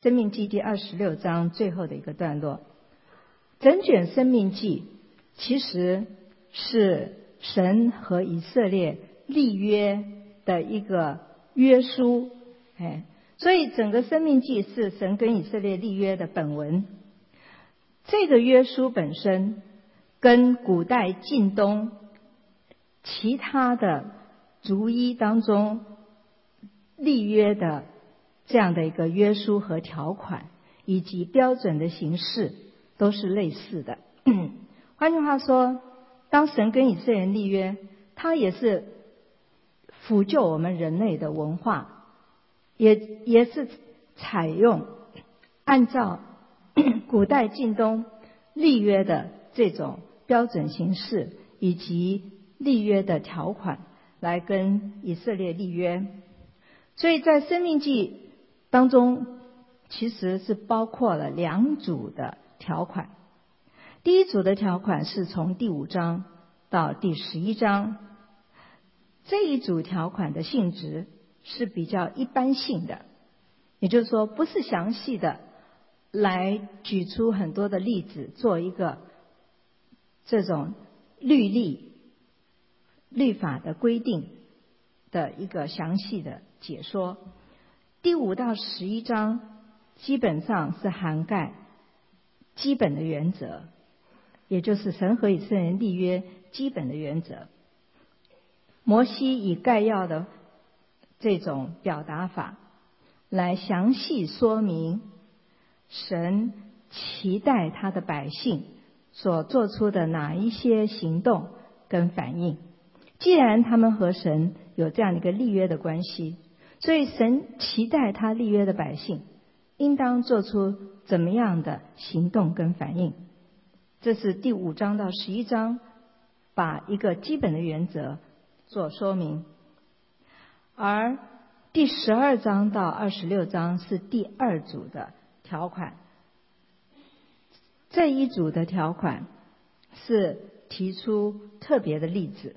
生命记第26章最后的一个段落。整卷生命记其实是神和以色列立约的一个约书，所以整个生命记是神跟以色列立约的本文。这个约书本身跟古代近东其他的族裔当中立约的这样的一个约书和条款以及标准的形式都是类似的。换句话说，当神跟以色列人立约，他也是辅救我们人类的文化，也是采用按照古代近东立约的这种标准形式以及立约的条款来跟以色列立约。所以在生命记当中其实是包括了2组的条款。第一组的条款是从第5章到第11章，这一组条款的性质是比较一般性的，也就是说不是详细的来举出很多的例子做一个这种律法的规定的一个详细的解说。第5到11章基本上是涵盖基本的原则，也就是神和以色列人立约基本的原则。摩西以概要的这种表达法来详细说明神期待他的百姓所做出的哪一些行动跟反应。既然他们和神有这样的一个立约的关系，所以神期待他立约的百姓应当做出怎么样的行动跟反应。这是第5章到11章把一个基本的原则做说明。而第12章到26章是第2组的条款。这一组的条款是提出特别的例子，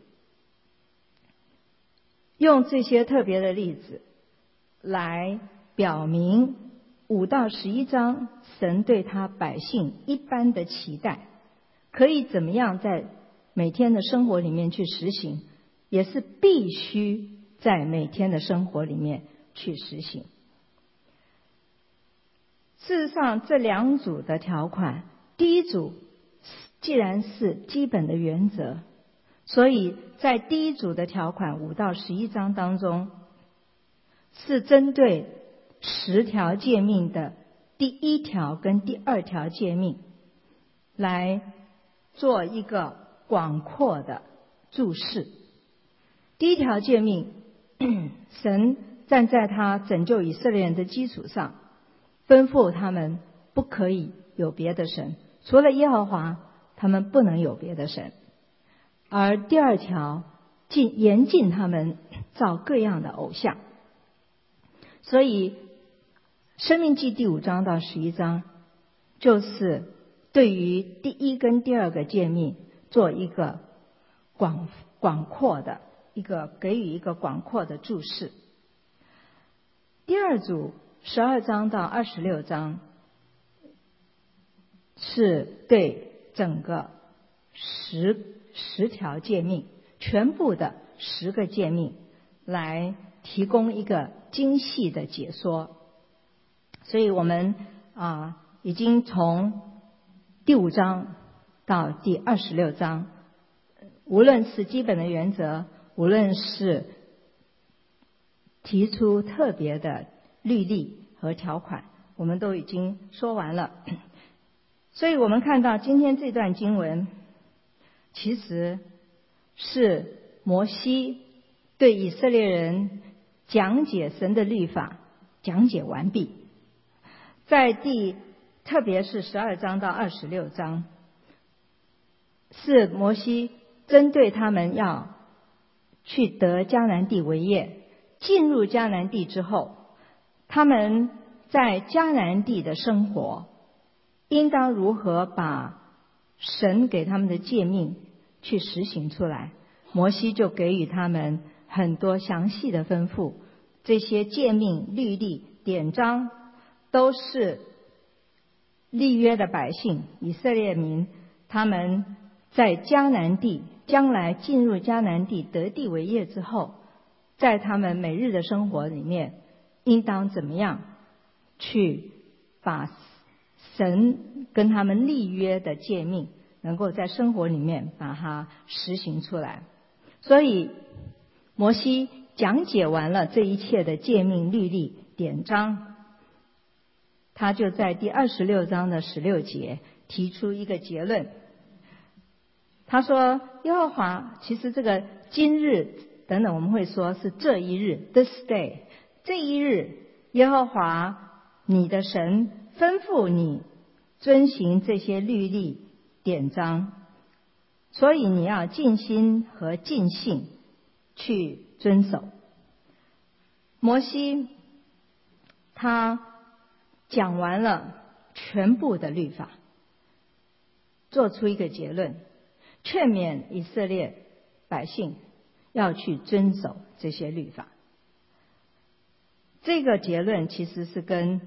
用这些特别的例子来表明5到11章神对他百姓一般的期待，可以怎么样在每天的生活里面去实行，也是必须在每天的生活里面去实行。事实上这2组的条款，第一组既然是基本的原则，所以在第一组的条款5到11章当中，是针对10条诫命的第1条跟第2条诫命来做一个广阔的注释。第1条诫命，神站在他拯救以色列人的基础上，吩咐他们不可以有别的神，除了耶和华他们不能有别的神。而第2条严禁他们造各样的偶像。所以申命记第5章到11章就是对于第1跟第2个诫命做一个广阔的给予一个广阔的注释。第2组12章到26章是对整个十条诫命，全部的10个诫命来提供一个精细的解说。所以我们已经从第5章到第26章，无论是基本的原则，无论是提出特别的律例和条款，我们都已经说完了。所以我们看到今天这段经文其实是摩西对以色列人讲解神的律法讲解完毕。在特别是12章到26章，是摩西针对他们要去得迦南地为业，进入迦南地之后，他们在迦南地的生活应当如何把神给他们的诫命去实行出来。摩西就给予他们很多详细的吩咐，这些诫命律例典章都是立约的百姓，以色列民，他们在迦南地将来进入迦南地得地为业之后，在他们每日的生活里面，应当怎么样去把神跟他们立约的诫命，能够在生活里面把它实行出来。所以摩西讲解完了这一切的诫命律例典章，他就在第26章的16节提出一个结论。他说耶和华，其实这个今日等等我们会说是这一日 this day， 这一日耶和华你的神吩咐你遵行这些律例典章，所以你要尽心和尽性去遵守。摩西他讲完了全部的律法，做出一个结论，劝勉以色列百姓要去遵守这些律法。这个结论其实是跟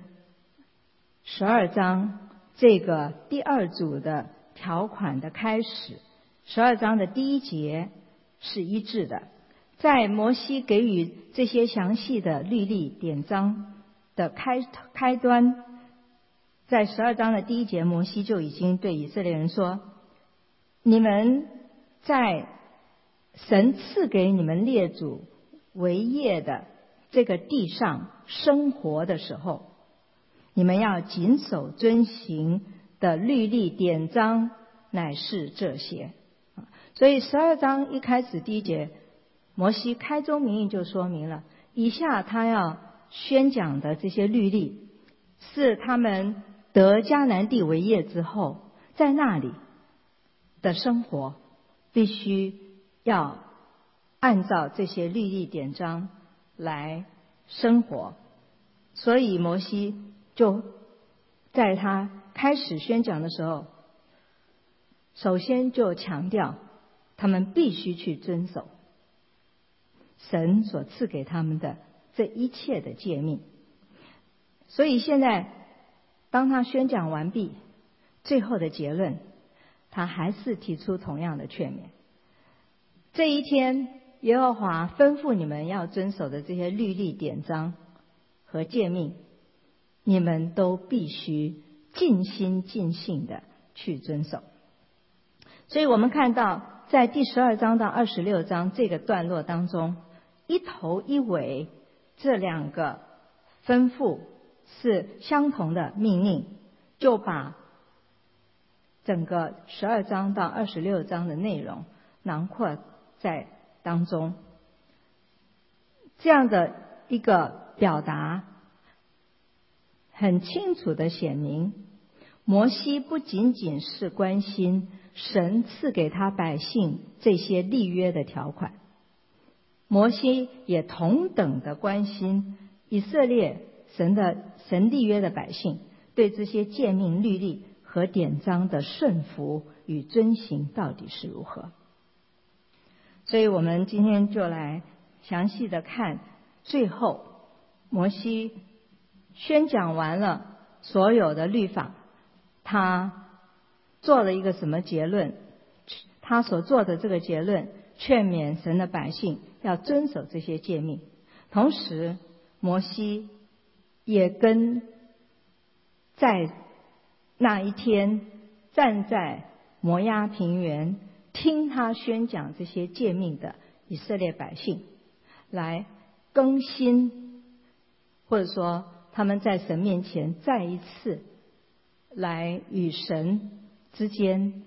12章这个第二组的条款的开始，12章的第1节是一致的。在摩西给予这些详细的律例典章的开端，在12章的第1节，摩西就已经对以色列人说，你们在神赐给你们列祖为业的这个地上生活的时候，你们要谨守遵行的律例典章乃是这些。所以12章一开始第1节，摩西开宗明义就说明了，以下他要宣讲的这些律例，是他们得迦南地为业之后，在那里的生活必须要按照这些律例典章来生活。所以摩西就在他开始宣讲的时候，首先就强调他们必须去遵守神所赐给他们的这一切的诫命。所以现在当他宣讲完毕，最后的结论，他还是提出同样的劝勉。这一天耶和华吩咐你们要遵守的这些律例典章和诫命，你们都必须尽心尽性的去遵守。所以我们看到在第12章到26章这个段落当中，一头一尾这两个吩咐是相同的命令，就把整个12章到26章的内容囊括在当中。这样的一个表达很清楚的显明，摩西不仅仅是关心神赐给他百姓这些立约的条款，摩西也同等的关心以色列神立约的百姓对这些诫命律例和典章的顺服与遵行到底是如何。所以我们今天就来详细的看，最后摩西宣讲完了所有的律法，他做了一个什么结论？他所做的这个结论，劝勉神的百姓要遵守这些诫命。同时摩西也跟在那一天站在摩押平原听他宣讲这些诫命的以色列百姓来更新，或者说他们在神面前再一次来与神之间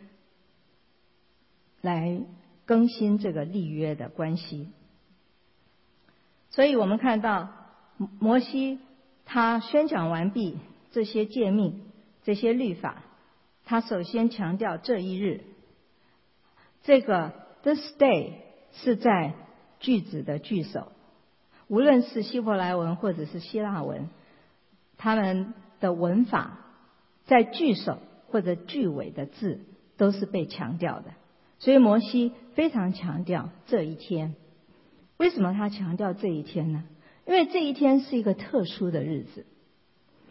来更新这个立约的关系。所以我们看到摩西他宣讲完毕这些诫命这些律法，他首先强调这一日，这个 this day 是在句子的句首，无论是希伯来文或者是希腊文，他们的文法在句首或者句尾的字都是被强调的。所以摩西非常强调这一天。为什么他强调这一天呢？因为这一天是一个特殊的日子。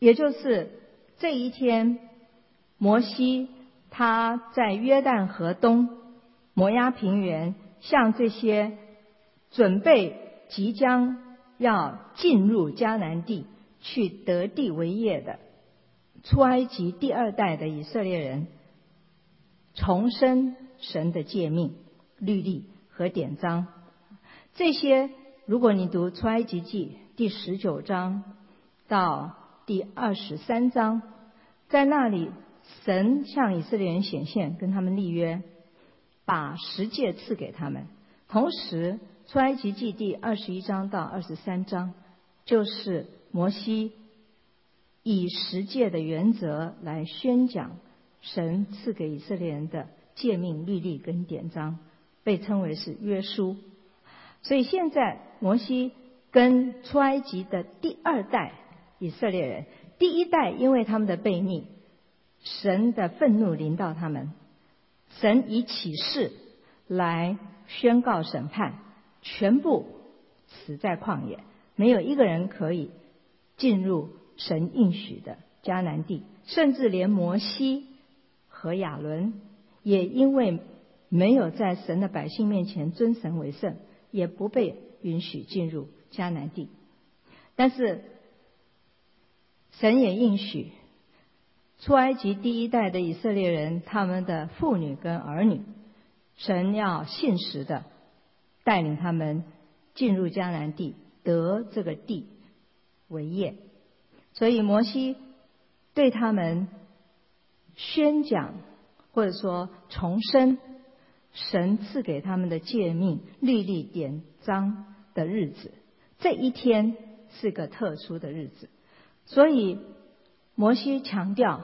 也就是这一天，摩西他在约旦河东摩押平原，向这些准备即将要进入迦南地去得地为业的出埃及第二代的以色列人，重申神的诫命、律例和典章。这些如果你读出埃及记第19章到第23章，在那里神向以色列人显现，跟他们立约，把10诫赐给他们。同时出埃及记第21章到23章，就是摩西以10诫的原则来宣讲神赐给以色列人的诫命、律例跟典章，被称为是约书。所以现在摩西跟出埃及的第2代以色列人，第1代因为他们的悖逆，神的愤怒临到他们，神以启示来宣告审判，全部死在旷野，没有一个人可以进入神应许的迦南地，甚至连摩西和亚伦也因为没有在神的百姓面前尊神为圣，也不被允许进入迦南地。但是神也应许出埃及第1代的以色列人，他们的妇女跟儿女，神要信实的带领他们进入迦南地，得这个地为业。所以摩西对他们宣讲，或者说重申神赐给他们的诫命、律例、典章的日子，这一天是个特殊的日子。所以摩西强调，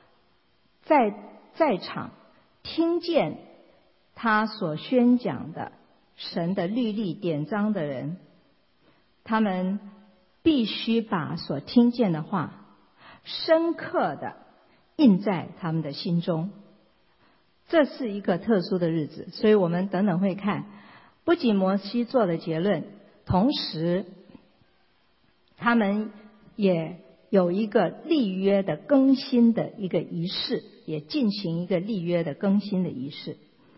在场听见他所宣讲的神的律例典章的人，他们必须把所听见的话深刻的印在他们的心中。这是一个特殊的日子，所以我们等等会看，不仅摩西做了结论，同时他们也有一个立约的更新的一个仪式，也进行一个立约的更新的仪式。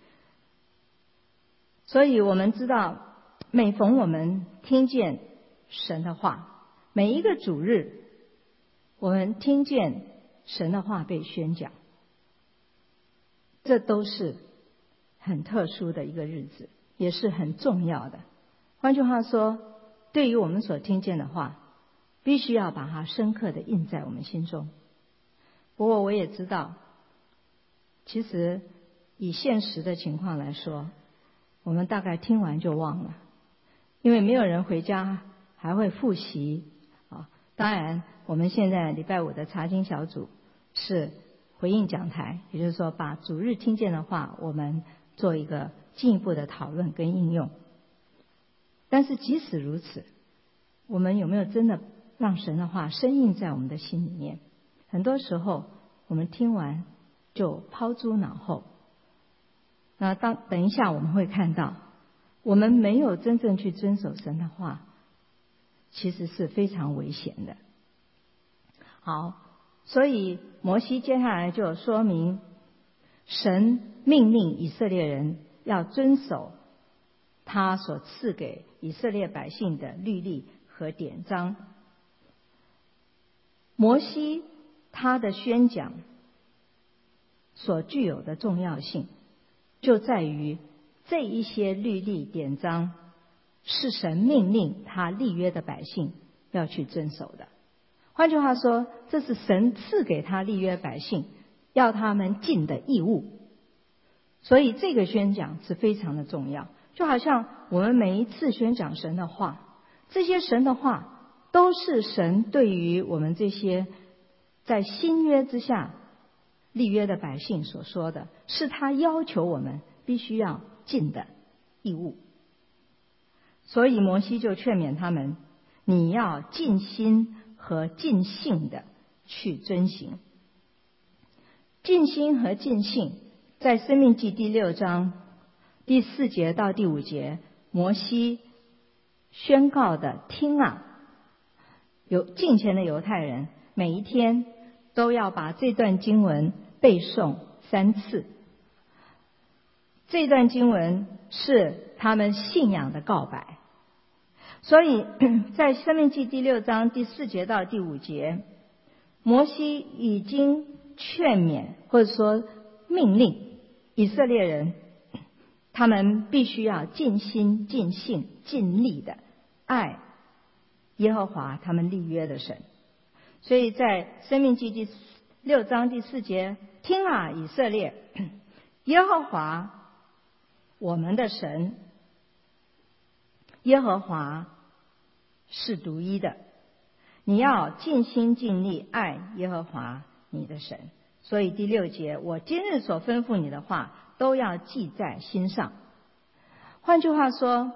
所以我们知道，每逢我们听见神的话，每一个主日我们听见神的话被宣讲，这都是很特殊的一个日子，也是很重要的。换句话说，对于我们所听见的话，必须要把它深刻的印在我们心中。不过我也知道，其实以现实的情况来说，我们大概听完就忘了，因为没有人回家还会复习啊。当然我们现在礼拜5的查经小组是回应讲台，也就是说把主日听见的话我们做一个进一步的讨论跟应用。但是即使如此，我们有没有真的让神的话深印在我们的心里面？很多时候我们听完就抛诸脑后。那等一下我们会看到，我们没有真正去遵守神的话，其实是非常危险的。好，所以摩西接下来就说明，神命令以色列人要遵守他所赐给以色列百姓的律例和典章。摩西他的宣讲所具有的重要性，就在于这一些律例典章是神命令他立约的百姓要去遵守的。换句话说，这是神赐给他立约百姓要他们尽的义务。所以这个宣讲是非常的重要。就好像我们每一次宣讲神的话，这些神的话都是神对于我们这些在新约之下立约的百姓所说的，是他要求我们必须要尽的义务。所以摩西就劝勉他们，你要尽心和尽性的去遵行。尽心和尽性在申命记第6章第4节到第5节，摩西宣告的听啊，有敬虔的犹太人， 每一天都要把这段经文背诵3次。这段经文是他们信仰的告白。所以在申命记第6章第4节到第5节，摩西已经劝勉或者说命令以色列人，他们必须要尽心尽性尽力的爱耶和华他们立约的神。所以在申命记第6章第4节，听啊以色列，耶和华我们的神，耶和华是独一的，你要尽心尽力爱耶和华你的神。所以第6节，我今日所吩咐你的话都要记在心上。换句话说，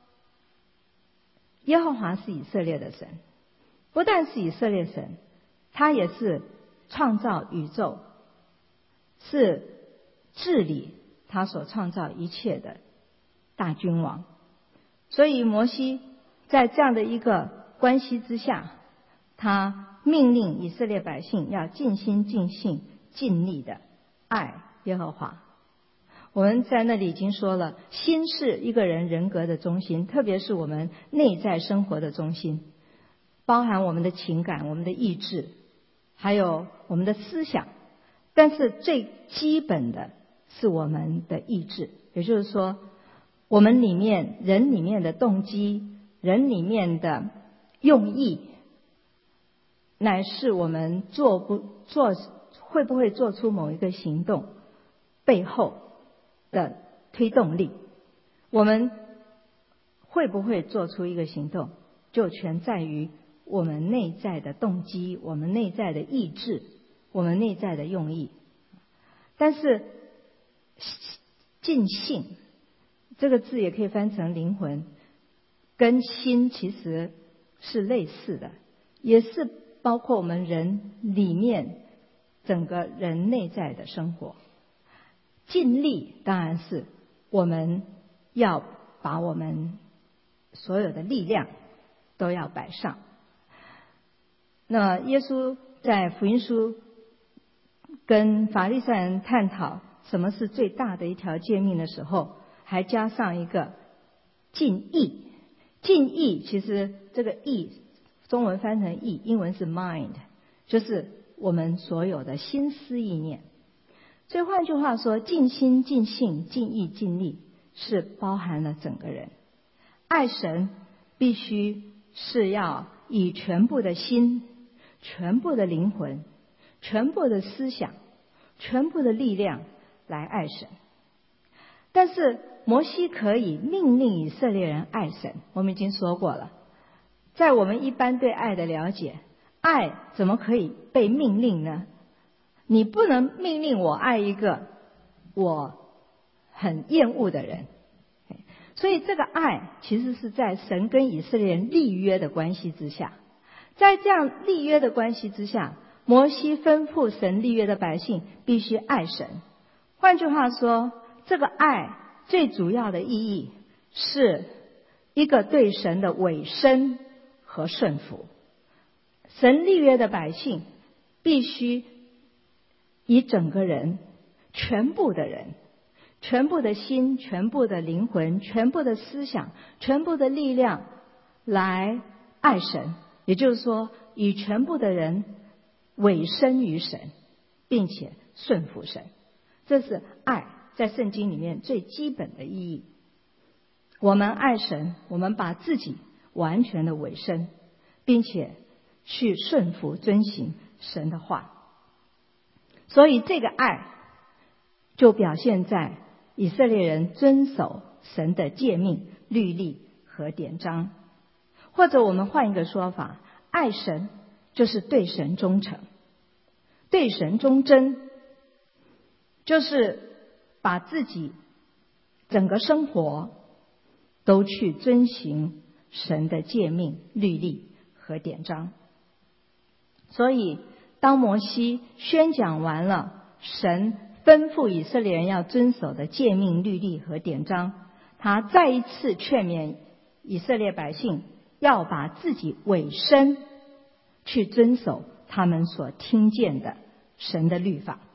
耶和华是以色列的神，不但是以色列神，他也是创造宇宙，是治理他所创造一切的大君王。所以摩西在这样的一个关系之下，他命令以色列百姓要尽心尽性尽力的爱耶和华。我们在那里已经说了，心是一个人人格的中心，特别是我们内在生活的中心，包含我们的情感、我们的意志，还有我们的思想。但是最基本的是我们的意志，也就是说我们里面人里面的动机，人里面的用意，乃是我们会不会做出某一个行动背后的推动力。我们会不会做出一个行动，就全在于我们内在的动机，我们内在的意志，我们内在的用意。但是尽性这个字也可以翻成灵魂，跟心其实是类似的，也是包括我们人里面整个人内在的生活。尽力当然是我们要把我们所有的力量都要摆上。那耶稣在福音书跟法利赛人探讨什么是最大的一条诫命的时候，还加上一个尽意。尽意其实这个意中文翻成意，英文是 mind， 就是我们所有的心思意念。所以换句话说，尽心尽性尽意尽力是包含了整个人。爱神必须是要以全部的心、全部的灵魂、全部的思想、全部的力量来爱神。但是摩西可以命令以色列人爱神，我们已经说过了。在我们一般对爱的了解，爱怎么可以被命令呢？你不能命令我爱一个我很厌恶的人。所以这个爱其实是在神跟以色列人立约的关系之下。在这样立约的关系之下，摩西吩咐神立约的百姓必须爱神。换句话说，这个爱最主要的意义是一个对神的委身和顺服。神立约的百姓必须以整个人、全部的人、全部的心、全部的灵魂、全部的思想、全部的力量来爱神，也就是说以全部的人委身于神，并且顺服神。这是爱在圣经里面最基本的意义。我们爱神，我们把自己完全的委身，并且去顺服遵行神的话。所以这个爱就表现在以色列人遵守神的诫命、律例和典章。或者我们换一个说法，爱神就是对神忠诚，对神忠贞，就是把自己整个生活都去遵行神的诫命、律例和典章。所以当摩西宣讲完了神吩咐以色列人要遵守的诫命、律例和典章，他再一次劝勉以色列百姓要把自己委身去遵守他们所听见的神的律法。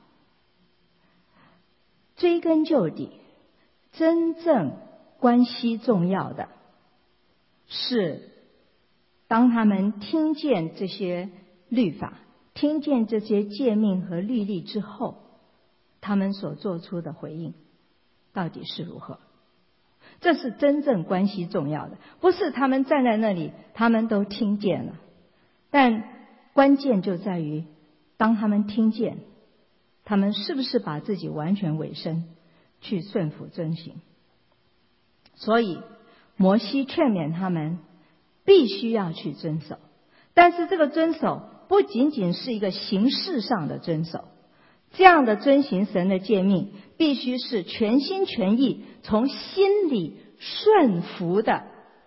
追根究底，真正关系重要的是，当他们听见这些律法，听见这些诫命和律例之后，他们所做出的回应到底是如何。这是真正关系重要的，不是他们站在那里他们都听见了，但关键就在于当他们听见，他们是不是把自己完全委身去顺服遵行。所以摩西劝勉他们必须要去遵守，但是这个遵守不仅仅是一个形式上的遵守，这样的遵行神的诫命必须是全心全意从心里顺服的，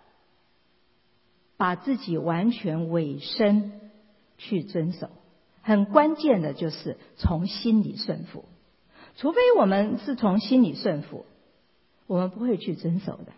把自己完全委身去遵守。很关键的就是从心里顺服，除非我们是从心里顺服，我们不会去遵守的。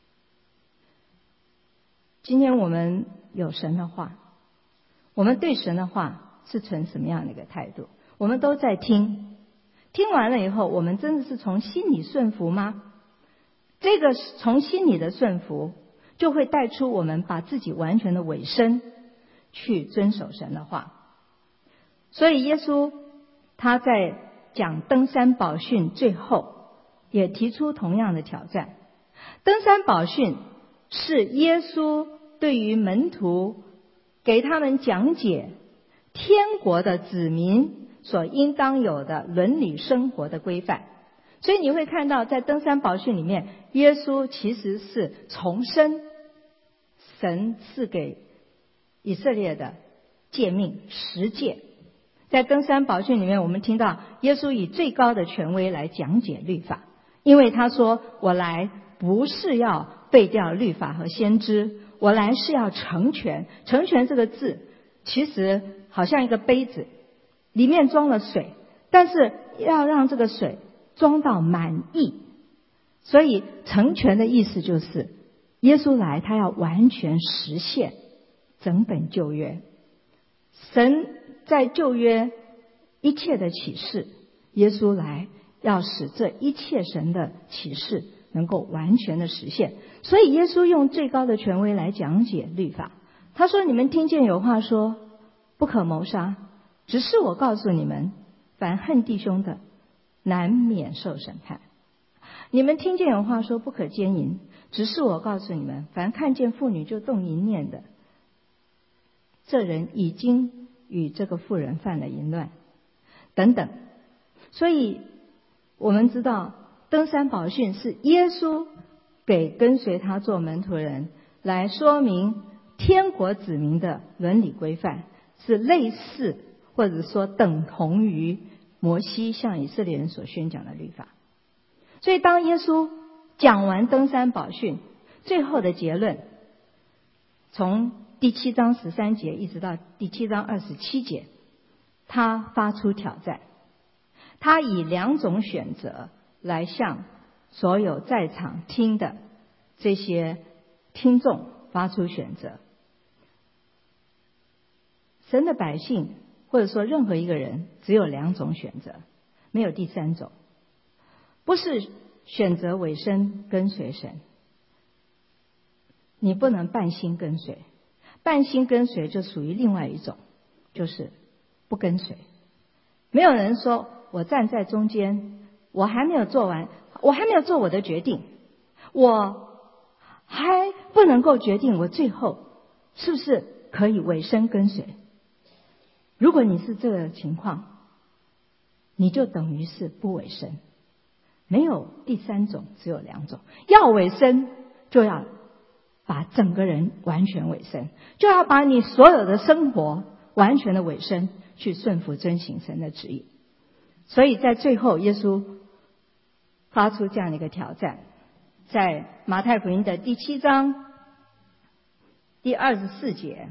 今天我们有神的话，我们对神的话是存什么样的一个态度？我们都在听，听完了以后，我们真的是从心里顺服吗？这个从心里的顺服，就会带出我们把自己完全的委身去遵守神的话。所以耶稣他在讲登山宝训最后也提出同样的挑战。登山宝训是耶稣对于门徒给他们讲解天国的子民所应当有的伦理生活的规范。所以你会看到在登山宝训里面，耶稣其实是重申神赐给以色列的诫命10诫。在登山宝训里面，我们听到耶稣以最高的权威来讲解律法，因为他说，我来不是要废掉律法和先知，我来是要成全。成全这个字其实好像一个杯子，里面装了水，但是要让这个水装到满溢。所以成全的意思就是耶稣来，他要完全实现整本旧约。神在旧约一切的启示，耶稣来要使这一切神的启示能够完全的实现。所以耶稣用最高的权威来讲解律法。他说，你们听见有话说不可谋杀，只是我告诉你们，凡恨弟兄的难免受审判。你们听见有话说不可奸淫，只是我告诉你们，凡看见妇女就动淫念的，这人已经与这个妇人犯了淫乱等等。所以我们知道登山宝训是耶稣给跟随他做门徒的人来说明天国子民的伦理规范，是类似或者说等同于摩西向以色列人所宣讲的律法。所以当耶稣讲完登山宝训，最后的结论从第7章13节一直到第7章27节，他发出挑战。他以2种选择来向所有在场听的这些听众发出选择。神的百姓或者说任何一个人只有2种选择，没有第3种。不是选择委身跟随神，你不能半心跟随。半心跟随就属于另外一种，就是不跟随。没有人说我站在中间，我还没有做完，我还没有做我的决定，我还不能够决定我最后是不是可以委身跟随。如果你是这个情况，你就等于是不委身。没有第3种，只有2种。要委身就要把整个人完全委身，就要把你所有的生活完全的委身，去顺服遵行神的旨意。所以在最后耶稣发出这样的一个挑战，在马太福音的第7章第24节，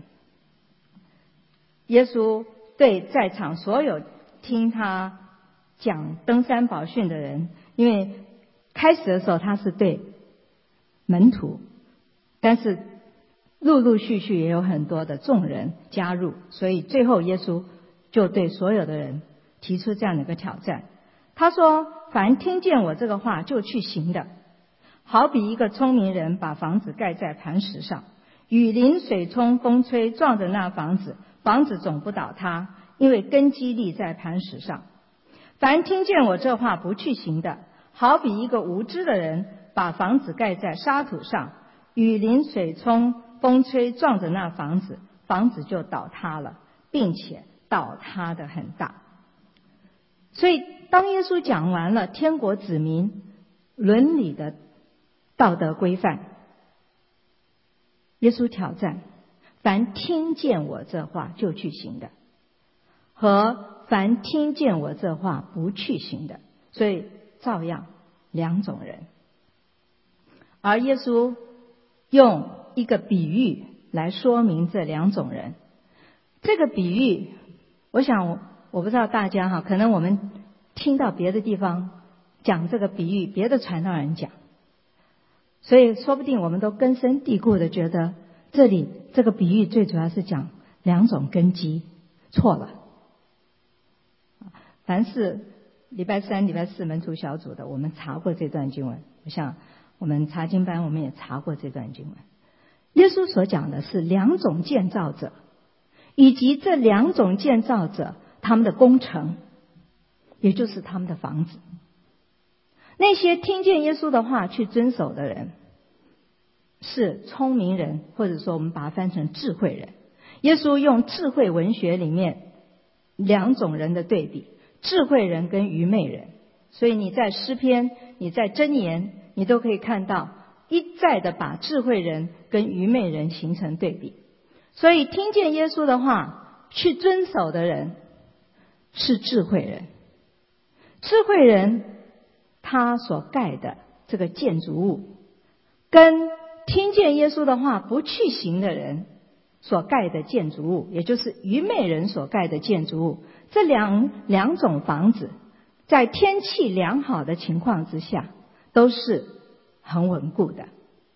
耶稣对在场所有听他讲登山宝训的人，因为开始的时候他是对门徒，但是陆陆续续也有很多的众人加入，所以最后耶稣就对所有的人提出这样的一个挑战。他说：凡听见我这个话就去行的，好比一个聪明人把房子盖在磐石上，雨淋水冲风吹，撞着那房子，房子总不倒塌，因为根基立在磐石上。凡听见我这话不去行的，好比一个无知的人把房子盖在沙土上，雨淋水冲风吹，撞着那房子，房子就倒塌了，并且倒塌得很大。所以当耶稣讲完了天国子民伦理的道德规范，耶稣挑战凡听见我这话就去行的，和凡听见我这话不去行的，所以照样两种人。而耶稣用一个比喻来说明这两种人。这个比喻，我想我不知道大家可能我们听到别的地方讲这个比喻，别的传道人讲，所以说不定我们都根深蒂固的觉得这里这个比喻最主要是讲两种根基，错了。凡是礼拜三礼拜四门徒小组的，我们查过这段经文，我想我们查经班我们也查过这段经文。耶稣所讲的是两种建造者，以及这两种建造者他们的工程，也就是他们的房子。那些听见耶稣的话去遵守的人是聪明人，或者说我们把它翻成智慧人。耶稣用智慧文学里面两种人的对比，智慧人跟愚昧人。所以你在诗篇，你在箴言，你都可以看到一再的把智慧人跟愚昧人形成对比。所以听见耶稣的话去遵守的人是智慧人。智慧人他所盖的这个建筑物，跟听见耶稣的话不去行的人所盖的建筑物，也就是愚昧人所盖的建筑物，这两种房子在天气良好的情况之下都是很稳固的，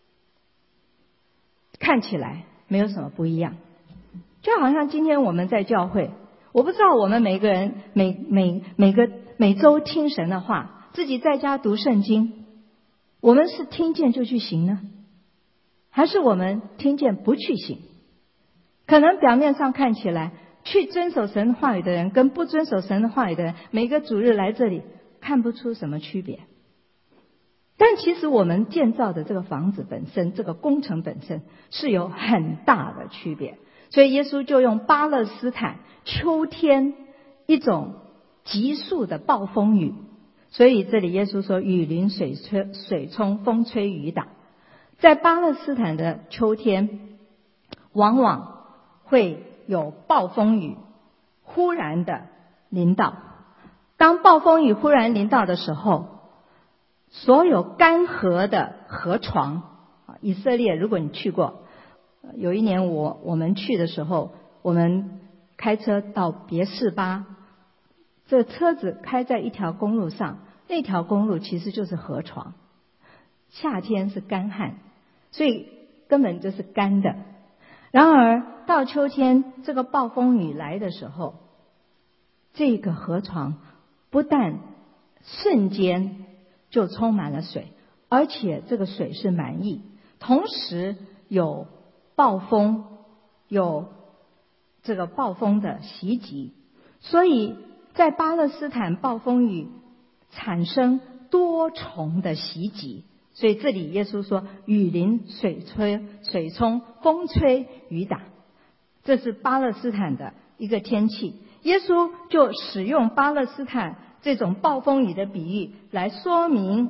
看起来没有什么不一样。就好像今天我们在教会，我不知道我们每个人每周听神的话，自己在家读圣经，我们是听见就去行呢，还是我们听见不去行？可能表面上看起来去遵守神话语的人跟不遵守神的话语的人，每个主日来这里看不出什么区别。但其实我们建造的这个房子本身，这个工程本身是有很大的区别。所以耶稣就用巴勒斯坦秋天一种急速的暴风雨，所以这里耶稣说雨淋水冲风吹雨打。在巴勒斯坦的秋天往往会有暴风雨忽然的临到。当暴风雨忽然临到的时候，所有干涸的河床，以色列如果你去过，有一年我们去的时候，我们开车到别是巴，这个车子开在一条公路上，那条公路其实就是河床，夏天是干旱，所以根本就是干的。然而到秋天这个暴风雨来的时候，这个河床不但瞬间就充满了水，而且这个水是满溢，同时有暴风，有这个暴风的袭击。所以在巴勒斯坦暴风雨产生多重的袭击，所以这里耶稣说雨淋水冲风吹雨打，这是巴勒斯坦的一个天气。耶稣就使用巴勒斯坦这种暴风雨的比喻来说明，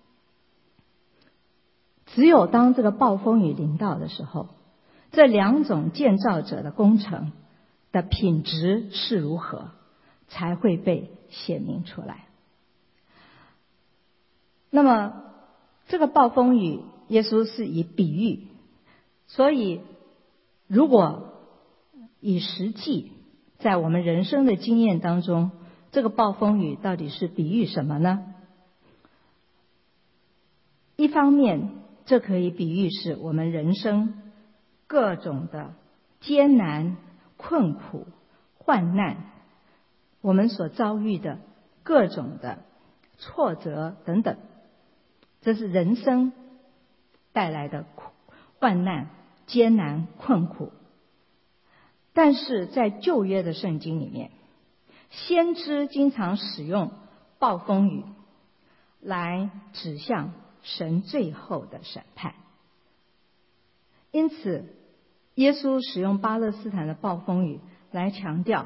只有当这个暴风雨临到的时候，这两种建造者的工程的品质是如何，才会被显明出来。那么这个暴风雨耶稣是以比喻，所以如果以实际在我们人生的经验当中，这个暴风雨到底是比喻什么呢？一方面这可以比喻是我们人生各种的艰难、困苦、患难，我们所遭遇的各种的挫折等等，这是人生带来的患难、艰难、困苦。但是在旧约的圣经里面，先知经常使用暴风雨来指向神最后的审判。因此耶稣使用巴勒斯坦的暴风雨来强调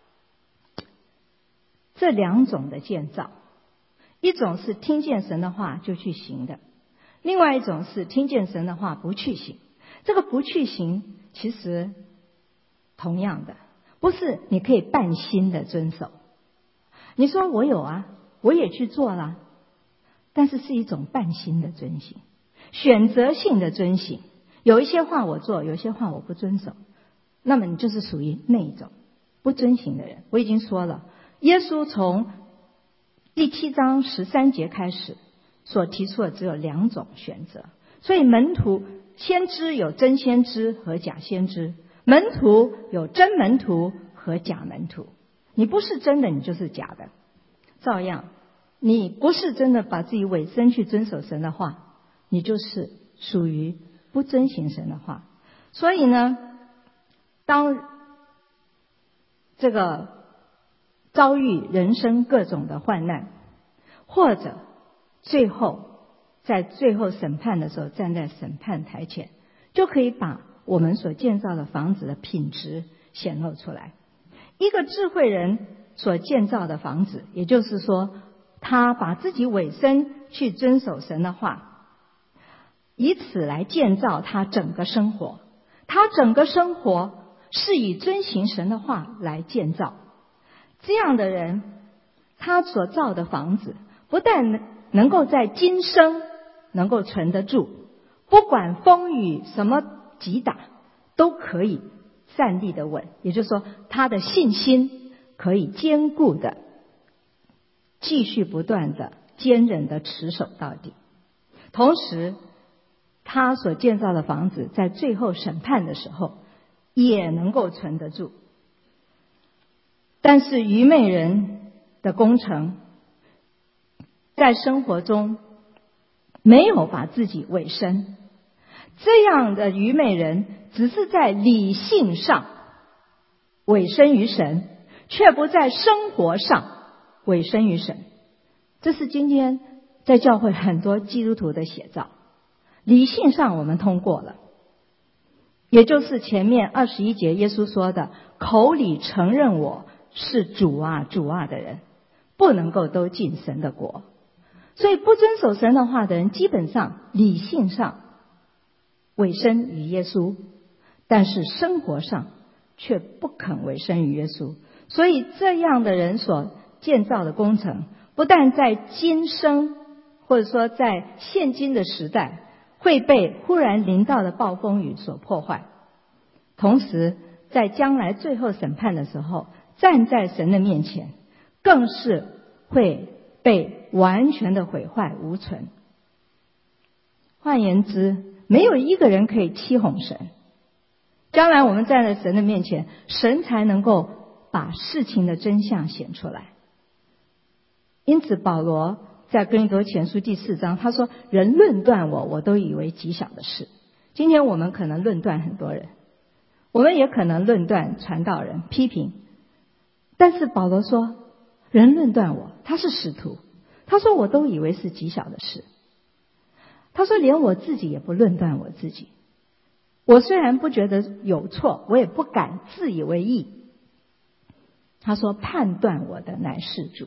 这两种的建造，一种是听见神的话就去行的，另外一种是听见神的话不去行。这个不去行其实同样的，不是你可以半心的遵守。你说我有啊，我也去做了，但是是一种半心的遵行，选择性的遵行。有一些话我做，有一些话我不遵守，那么你就是属于那一种不遵行的人。我已经说了，耶稣从第7章13节开始所提出的只有两种选择。所以门徒，先知有真先知和假先知，门徒有真门徒和假门徒。你不是真的，你就是假的。照样，你不是真的把自己委身去遵守神的话，你就是属于不遵行神的话。所以呢，当这个遭遇人生各种的患难，或者在最后审判的时候站在审判台前，就可以把我们所建造的房子的品质显露出来。一个智慧人所建造的房子，也就是说他把自己委身去遵守神的话，以此来建造他整个生活。他整个生活是以遵行神的话来建造。这样的人，他所造的房子不但能够在今生能够存得住，不管风雨什么击打都可以站立得稳。也就是说，他的信心可以坚固的继续不断的坚韧的持守到底。同时他所建造的房子在最后审判的时候也能够存得住。但是愚昧人的工程在生活中没有把自己委身，这样的愚昧人只是在理性上委身于神，却不在生活上委身于神。这是今天在教会很多基督徒的写照。理性上我们通过了，也就是前面21节耶稣说的，口里承认我是主啊主啊的人，不能够都进神的国。所以不遵守神的话的人，基本上理性上委身于耶稣，但是生活上却不肯委身于耶稣。所以这样的人所建造的工程，不但在今生或者说在现今的时代会被忽然临到的暴风雨所破坏，同时在将来最后审判的时候站在神的面前，更是会被完全的毁坏无存。换言之，没有一个人可以欺哄神。将来我们站在神的面前，神才能够把事情的真相显出来。因此保罗在哥林多前书第4章他说，人论断我，我都以为极小的事。今天我们可能论断很多人，我们也可能论断传道人，批评。但是保罗说，人论断我，他是使徒，他说我都以为是极小的事。他说连我自己也不论断我自己，我虽然不觉得有错，我也不敢自以为义。他说判断我的乃是主。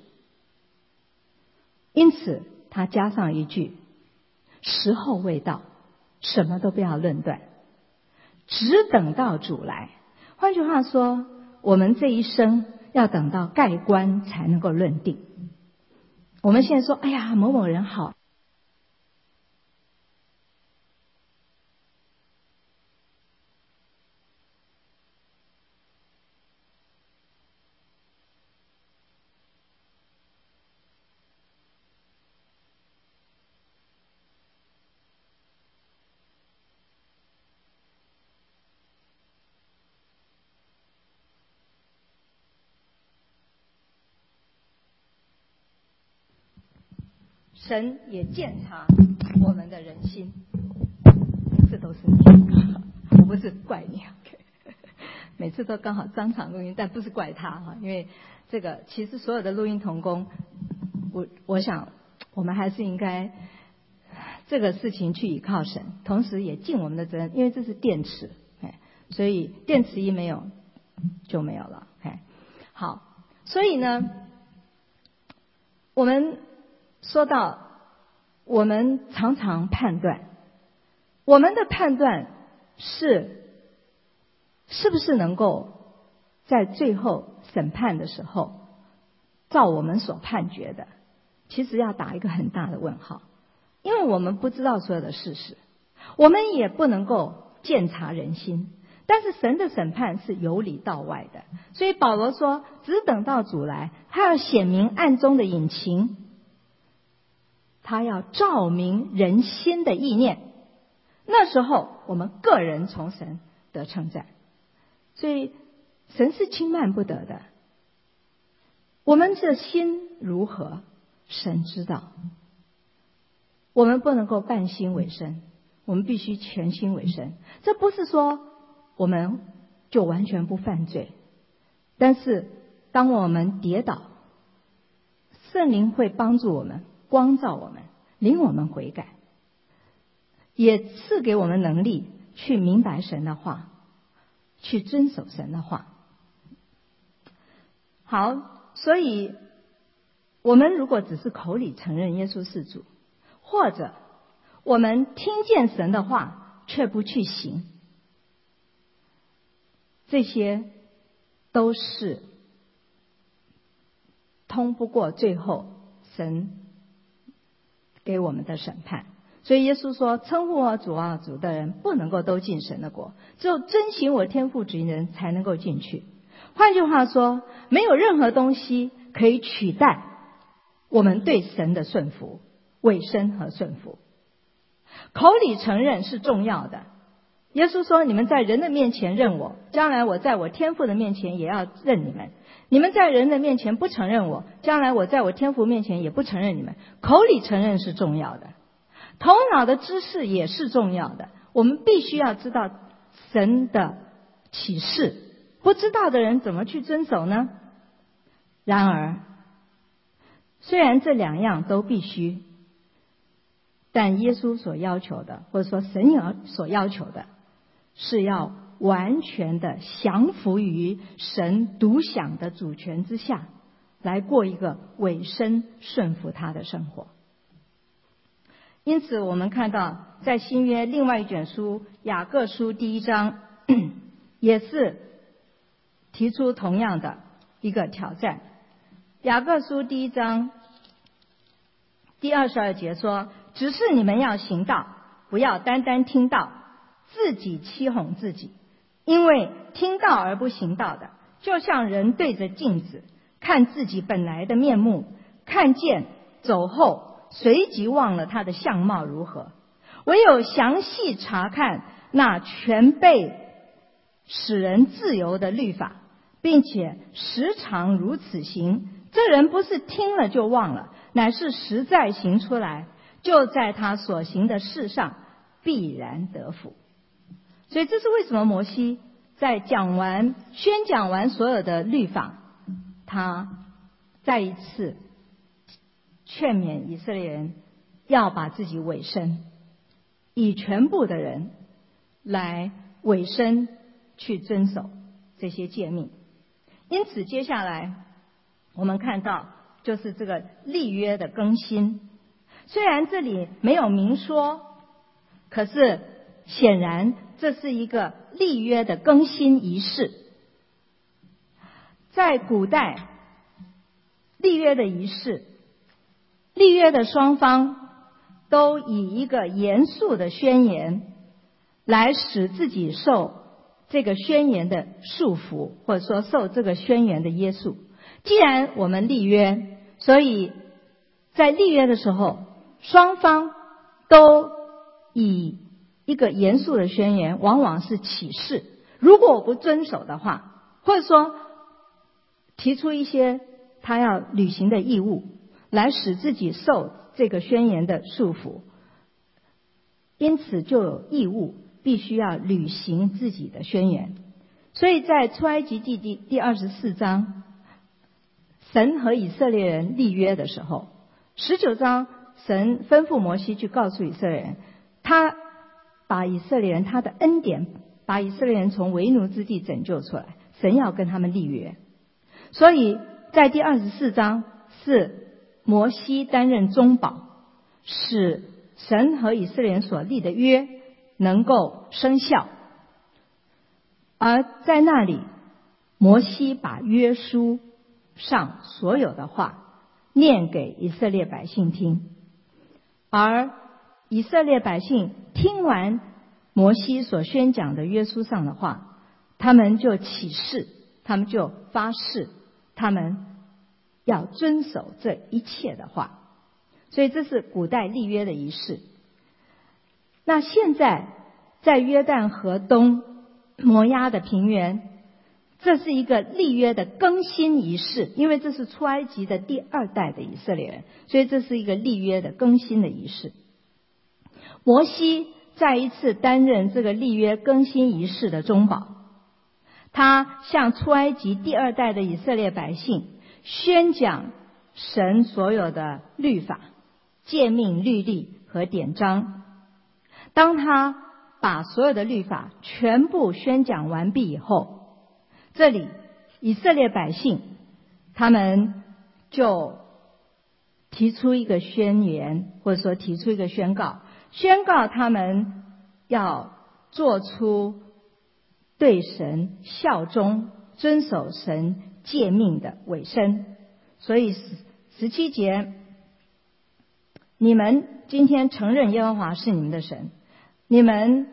因此他加上一句，时候未到，什么都不要论断，只等到主来。换句话说，我们这一生要等到盖棺才能够论定。我们现在说，哎呀，某某人好， 神也鉴察我们的人心。这都是你，我不是怪你。每次都刚好当场录音，但不是怪他哈，因为这个其实所有的录音同工，我想我们还是应该这个事情去倚靠神，同时也尽我们的责任，因为这是电池，所以电池一没有就没有了。好，所以呢，我们说到我们常常判断，我们的判断是不是能够在最后审判的时候照我们所判决的，其实要打一个很大的问号，因为我们不知道所有的事实，我们也不能够鉴察人心，但是神的审判是由里到外的，所以保罗说只等到主来，他要显明暗中的隐情，他要照明人心的意念，那时候我们个人从神得称赞。所以神是轻慢不得的，我们这心如何神知道，我们不能够半心为神，我们必须全心为神。这不是说我们就完全不犯罪，但是当我们跌倒，圣灵会帮助我们，光照我们，领我们悔改，也赐给我们能力去明白神的话，去遵守神的话。好，所以我们如果只是口里承认耶稣是主，或者我们听见神的话却不去行，这些都是通不过最后神给我们的审判。所以耶稣说，称呼我主啊主的人不能够都进神的国，只有遵行我天父旨意的人才能够进去。换句话说，没有任何东西可以取代我们对神的顺服、委身和顺服。口里承认是重要的，耶稣说，你们在人的面前认我，将来我在我天父的面前也要认你们。你们在人的面前不承认我，将来我在我天父面前也不承认你们。口里承认是重要的，头脑的知识也是重要的，我们必须要知道神的启示，不知道的人怎么去遵守呢？然而虽然这两样都必须，但耶稣所要求的，或者说神所要求的，是要完全的降服于神独享的主权之下，来过一个委身顺服他的生活。因此我们看到在新约另外一卷书雅各书第1章也是提出同样的一个挑战。雅各书第1章第22节说，只是你们要行道，不要单单听道，自己欺哄自己，因为听道而不行道的，就像人对着镜子看自己本来的面目，看见走后随即忘了他的相貌如何。唯有详细查看那全备使人自由的律法，并且时常如此行，这人不是听了就忘了，乃是实在行出来，就在他所行的事上必然得福。所以这是为什么摩西在宣讲完所有的律法，他再一次劝勉以色列人要把自己委身，以全部的人来委身去遵守这些诫命。因此接下来我们看到就是这个立约的更新，虽然这里没有明说，可是显然这是一个立约的更新仪式。在古代立约的仪式，立约的双方都以一个严肃的宣言来使自己受这个宣言的束缚，或者说受这个宣言的约束。既然我们立约，所以在立约的时候，双方都以一个严肃的宣言，往往是起誓，如果我不遵守的话，或者说提出一些他要履行的义务，来使自己受这个宣言的束缚，因此就有义务必须要履行自己的宣言。所以在出埃及记第24章，神和以色列人立约的时候，19章神吩咐摩西去告诉以色列人，他把以色列人他的恩典，把以色列人从为奴之地拯救出来，神要跟他们立约。所以在第24章是摩西担任中保，使神和以色列人所立的约能够生效。而在那里，摩西把约书上所有的话念给以色列百姓听，而以色列百姓听完摩西所宣讲的约书上的话，他们就起誓，他们就发誓，他们要遵守这一切的话。所以这是古代立约的仪式。那现在在约旦河东摩押的平原，这是一个立约的更新仪式，因为这是出埃及的第2代的以色列人，所以这是一个立约的更新的仪式。摩西再一次担任这个立约更新仪式的中保，他向出埃及第2代的以色列百姓宣讲神所有的律法、诫命、律例和典章。当他把所有的律法全部宣讲完毕以后，这里以色列百姓他们就提出一个宣言，或者说提出一个宣告他们要做出对神效忠、遵守神诫命的委身。所以17节，你们今天承认耶和华是你们的神，你们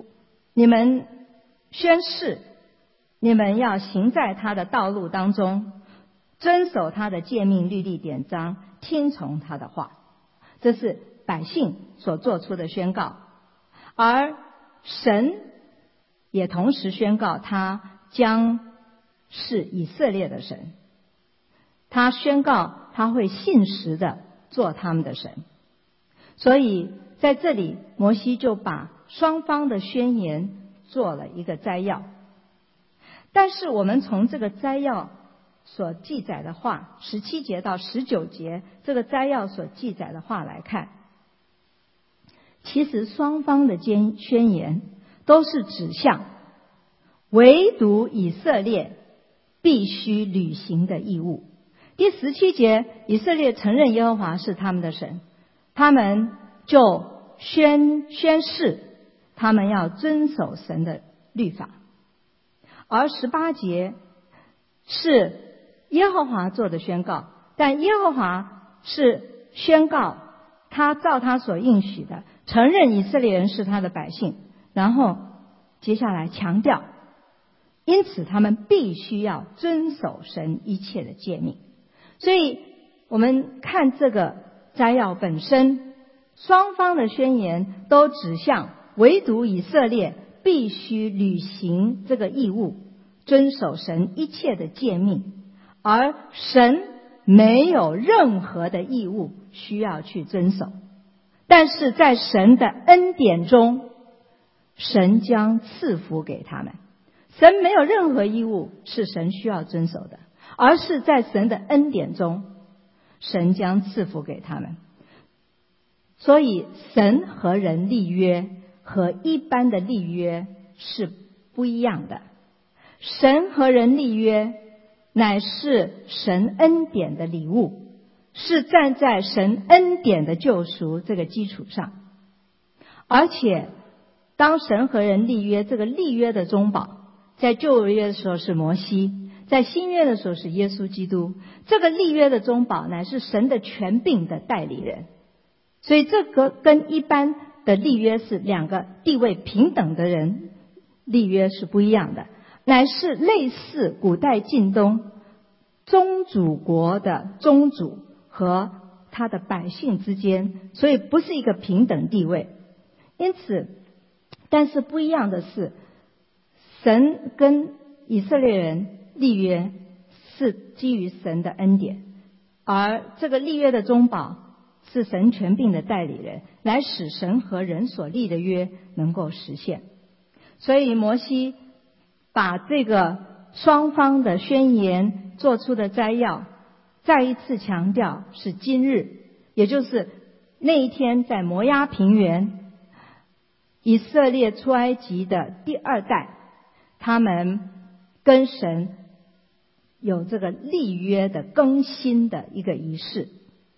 宣誓，你们要行在他的道路当中，遵守他的诫命、律例、典章，听从他的话。这是百姓所做出的宣告。而神也同时宣告他将是以色列的神，他宣告他会信实的做他们的神。所以在这里摩西就把双方的宣言做了一个摘要。但是我们从这个摘要所记载的话，17节到19节这个摘要所记载的话来看，其实双方的宣言都是指向唯独以色列必须履行的义务。第17节，以色列承认耶和华是他们的神，他们就宣誓他们要遵守神的律法。而18节是耶和华做的宣告，但耶和华是宣告他照他所应许的承认以色列人是他的百姓，然后接下来强调，因此他们必须要遵守神一切的诫命。所以我们看这个摘要本身，双方的宣言都指向唯独以色列必须履行这个义务，遵守神一切的诫命，而神没有任何的义务需要去遵守。但是在神的恩典中，神将赐福给他们。神没有任何义务是神需要遵守的，而是在神的恩典中，神将赐福给他们。所以神和人立约和一般的立约是不一样的。神和人立约乃是神恩典的礼物，是站在神恩典的救赎这个基础上。而且当神和人立约，这个立约的中保，在旧约的时候是摩西，在新约的时候是耶稣基督。这个立约的中保乃是神的权柄的代理人。所以这个跟一般的立约是两个地位平等的人立约是不一样的，乃是类似古代近东宗主国的宗主和他的百姓之间，所以不是一个平等地位。因此，但是不一样的是，神跟以色列人立约是基于神的恩典，而这个立约的中保是神权柄的代理人，来使神和人所立的约能够实现。所以摩西把这个双方的宣言做出的摘要再一次强调，是今日，也就是那一天在摩押平原，以色列出埃及的第二代，他们跟神有这个立约的更新的一个仪式。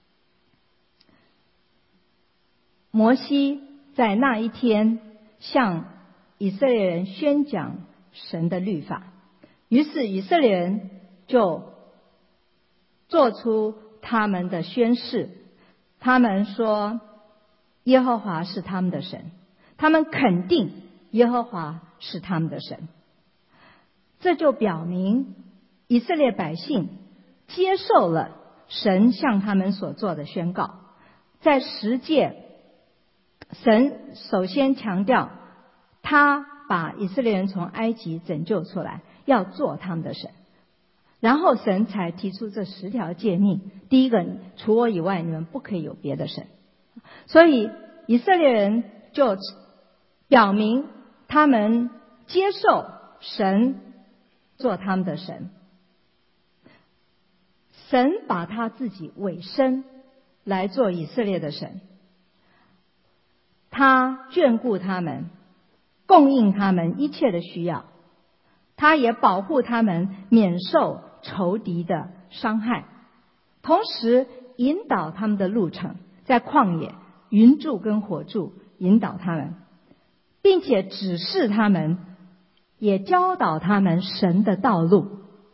摩西在那一天向以色列人宣讲神的律法，于是以色列人就做出他们的宣誓，他们说耶和华是他们的神，他们肯定耶和华是他们的神。这就表明以色列百姓接受了神向他们所做的宣告。在十诫，神首先强调他把以色列人从埃及拯救出来，要做他们的神，然后神才提出这10条诫命。第一个，除我以外你们不可以有别的神。所以以色列人就表明他们接受神做他们的神，神把他自己委身来做以色列的神，他眷顾他们，供应他们一切的需要，他也保护他们免受仇敌的伤害，同时引导他们的路程，在旷野云柱跟火柱引导他们，并且指示他们，也教导他们神的道路。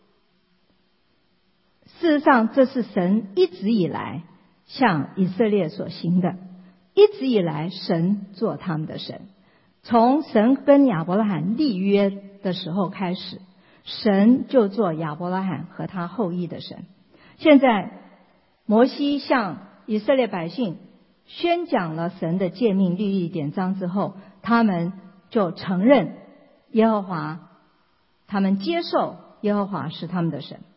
事实上，这是神一直以来向以色列所行的，一直以来神做他们的神。从神跟亚伯拉罕立约的时候开始，神就做亚伯拉罕和他后裔的神。现在摩西向以色列百姓宣讲了神的诫命、律例、典章之后，他们就承认耶和华，他们接受耶和华是他们的神。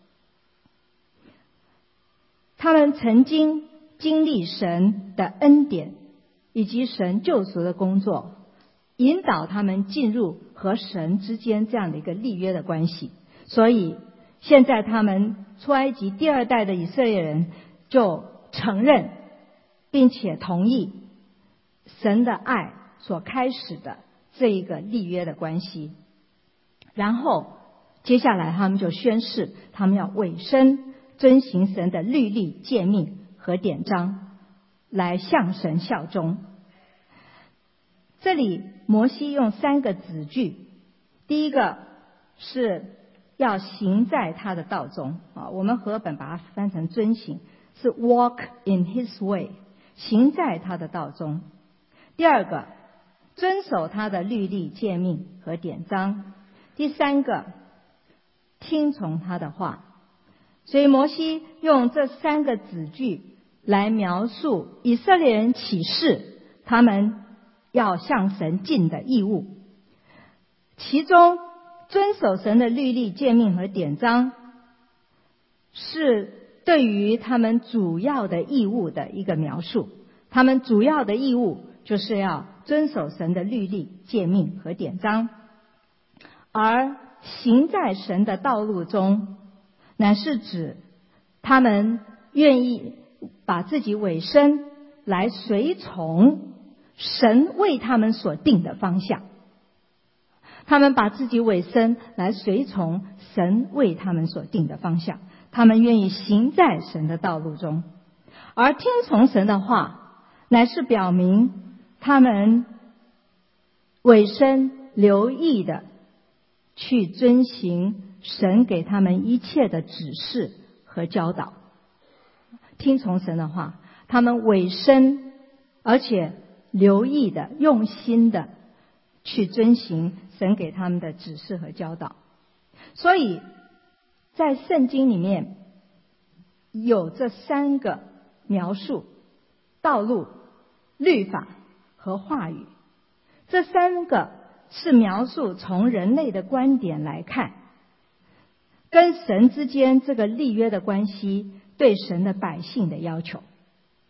他们曾经经历神的恩典以及神救赎的工作，引导他们进入和神之间这样的一个立约的关系。所以现在他们出埃及第二代的以色列人就承认并且同意神的爱所开始的这一个立约的关系。然后接下来他们就宣誓，他们要委身遵行神的律例、诫命和典章，来向神效忠。这里摩西用3个子句，第一个是要行在他的道中，我们和本把它翻成遵行，是 walk in his way， 行在他的道中。第二个，遵守他的律例、诫命和典章。第三个，听从他的话。所以摩西用这3个子句来描述以色列人起誓他们要向神尽的义务。其中遵守神的律例、诫命和典章是对于他们主要的义务的一个描述。他们主要的义务就是要遵守神的律例、诫命和典章，而行在神的道路中，乃是指他们愿意把自己委身来随从神为他们所定的方向。他们把自己委身来随从神为他们所定的方向，他们愿意行在神的道路中。而听从神的话，乃是表明他们委身留意的去遵行神给他们一切的指示和教导。听从神的话，他们委身而且留意的、用心的去遵行神给他们的指示和教导。所以在圣经里面有这3个描述：道路、律法和话语。这3个是描述从人类的观点来看，跟神之间这个立约的关系，对神的百姓的要求。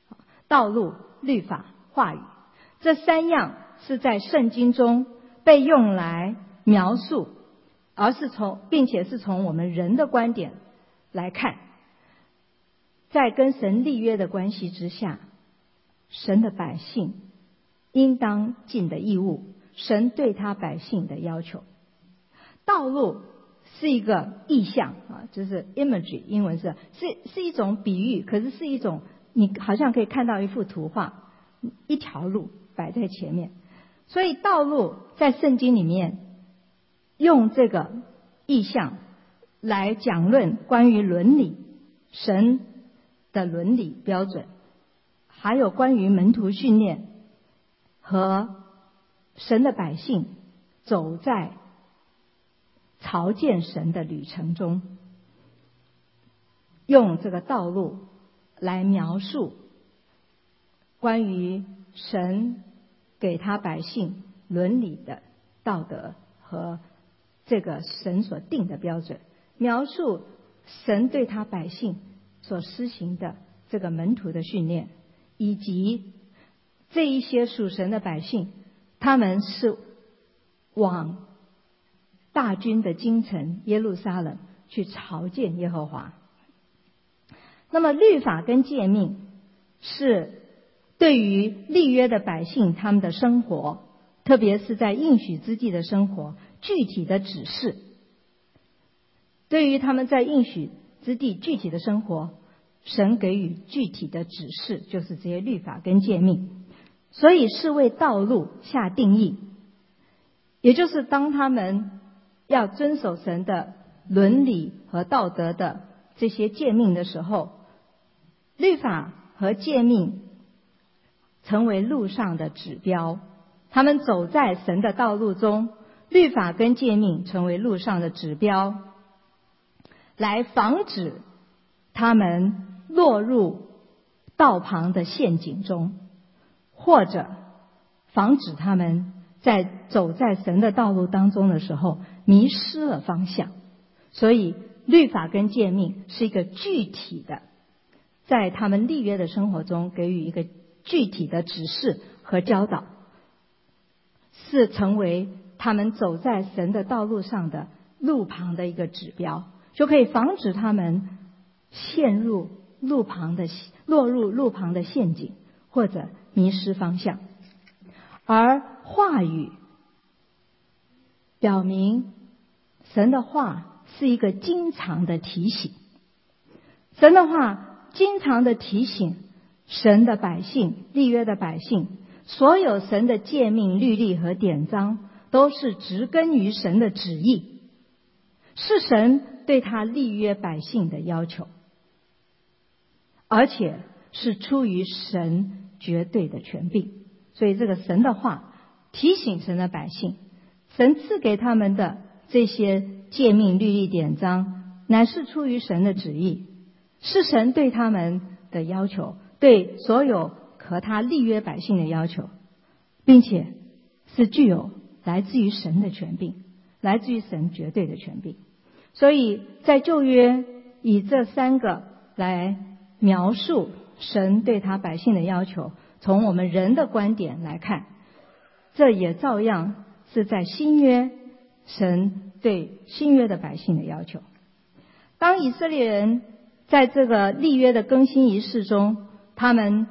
道路、律法、话语，这三样是在圣经中被用来描述，并且是从我们人的观点来看，在跟神立约的关系之下，神的百姓应当尽的义务，神对他百姓的要求。道路是一个意象啊，就是 imagery， 英文是一种比喻，可是是一种你好像可以看到一幅图画，一条路摆在前面。所以道路在圣经里面用这个意象来讲论关于伦理，神的伦理标准，还有关于门徒训练和神的百姓走在朝见神的旅程中，用这个道路来描述关于神给他百姓伦理的道德和这个神所定的标准，描述神对他百姓所施行的这个门徒的训练，以及这一些属神的百姓，他们是往大军的京城耶路撒冷去朝见耶和华。那么律法跟诫命是对于立约的百姓他们的生活，特别是在应许之地的生活具体的指示，对于他们在应许之地具体的生活，神给予具体的指示，就是这些律法跟诫命。所以是为道路下定义，也就是当他们要遵守神的伦理和道德的这些诫命的时候，律法和诫命成为路上的指标，他们走在神的道路中，律法跟诫命成为路上的指标，来防止他们落入道旁的陷阱中，或者防止他们在走在神的道路当中的时候迷失了方向。所以律法跟诫命是一个具体的，在他们立约的生活中给予一个具体的指示和教导，是成为他们走在神的道路上的路旁的一个指标，就可以防止他们落入路旁的陷阱，或者迷失方向。而话语表明神的话是一个经常的提醒，神的话经常的提醒神的百姓，立约的百姓，所有神的诫命、律例和典章都是植根于神的旨意，是神对他立约百姓的要求，而且是出于神绝对的权柄。所以这个神的话提醒神的百姓，神赐给他们的这些诫命、律例、典章乃是出于神的旨意，是神对他们的要求，对所有和他立约百姓的要求，并且是具有来自于神的权柄，来自于神绝对的权柄。所以在旧约以这三个来描述神对他百姓的要求，从我们人的观点来看，这也照样是在新约神对新约的百姓的要求。当以色列人在这个立约的更新仪式中，他们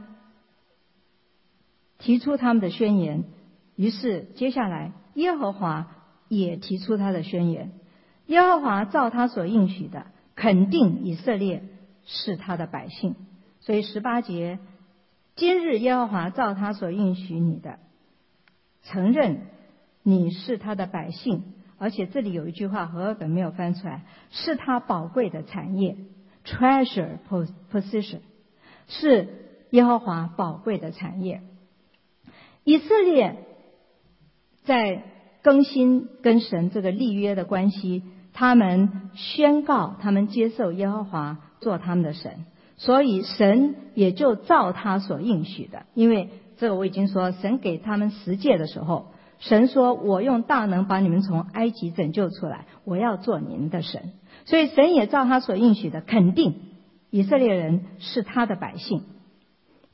提出他们的宣言，于是接下来耶和华也提出他的宣言。耶和华照他所应许的肯定以色列是他的百姓。所以18节，今日耶和华照他所应许你的承认你是他的百姓，而且这里有一句话和合本没有翻出来，是他宝贵的产业 treasure possession， 是耶和华宝贵的产业。以色列在更新跟神这个立约的关系，他们宣告他们接受耶和华做他们的神，所以神也就照他所应许的。因为这个我已经说，神给他们十诫的时候，神说我用大能把你们从埃及拯救出来，我要做你们的神。所以神也照他所应许的肯定以色列人是他的百姓，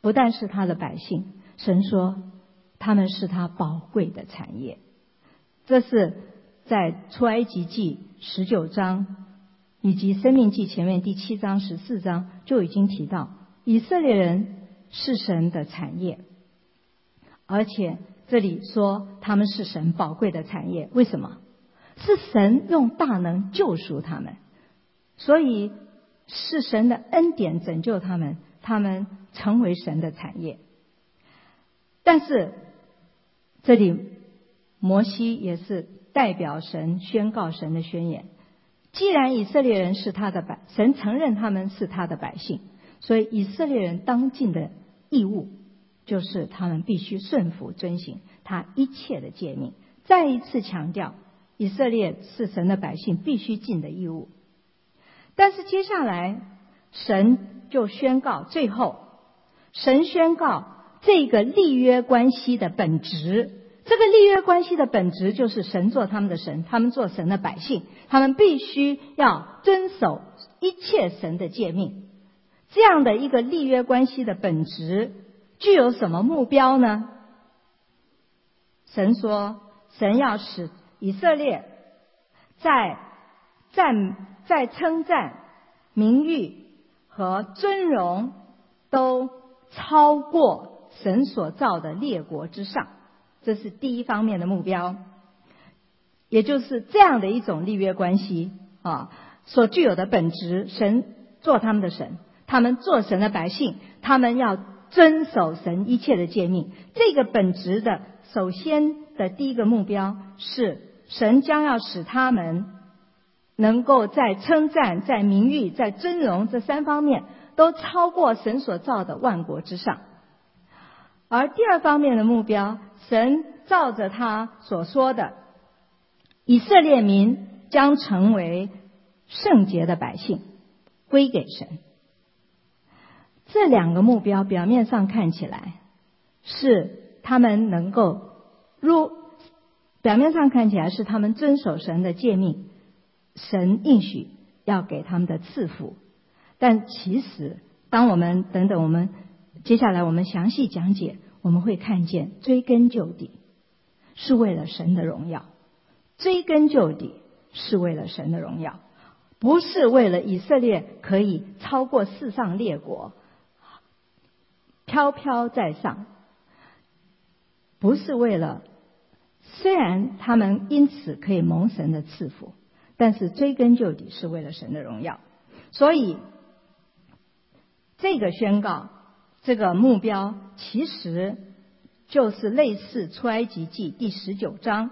不但是他的百姓，神说他们是他宝贵的产业。这是在出埃及记19章以及申命记前面第7章14章就已经提到，以色列人是神的产业，而且这里说他们是神宝贵的产业。为什么？是神用大能救赎他们，所以是神的恩典拯救他们，他们成为神的产业。但是这里摩西也是代表神宣告神的宣言，既然以色列人是他的神承认他们是他的百姓，所以以色列人当尽的义务就是他们必须顺服遵行他一切的诫命。再一次强调以色列是神的百姓必须尽的义务。但是接下来神就宣告，最后神宣告这个立约关系的本质。这个立约关系的本质就是神做他们的神，他们做神的百姓，他们必须要遵守一切神的诫命。这样的一个立约关系的本质具有什么目标呢？神说，神要使以色列在称赞、名誉和尊荣都超过神所造的列国之上。这是第一方面的目标，也就是这样的一种立约关系所具有的本质。神做他们的神，他们做神的百姓，他们要遵守神一切的诫命。这个本质的首先的第一个目标是神将要使他们能够在称赞、在名誉、在尊荣这3方面都超过神所造的万国之上。而第二方面的目标，神照着他所说的，以色列民将成为圣洁的百姓，归给神。这两个目标表面上看起来是他们能够表面上看起来是他们遵守神的诫命，神应许要给他们的赐福。但其实当我们接下来我们详细讲解，我们会看见追根究底是为了神的荣耀，追根究底是为了神的荣耀，不是为了以色列可以超过世上列国，飘飘在上，不是为了，虽然他们因此可以蒙神的赐福，但是追根究底是为了神的荣耀。所以这个宣告，这个目标其实就是类似出埃及记第19章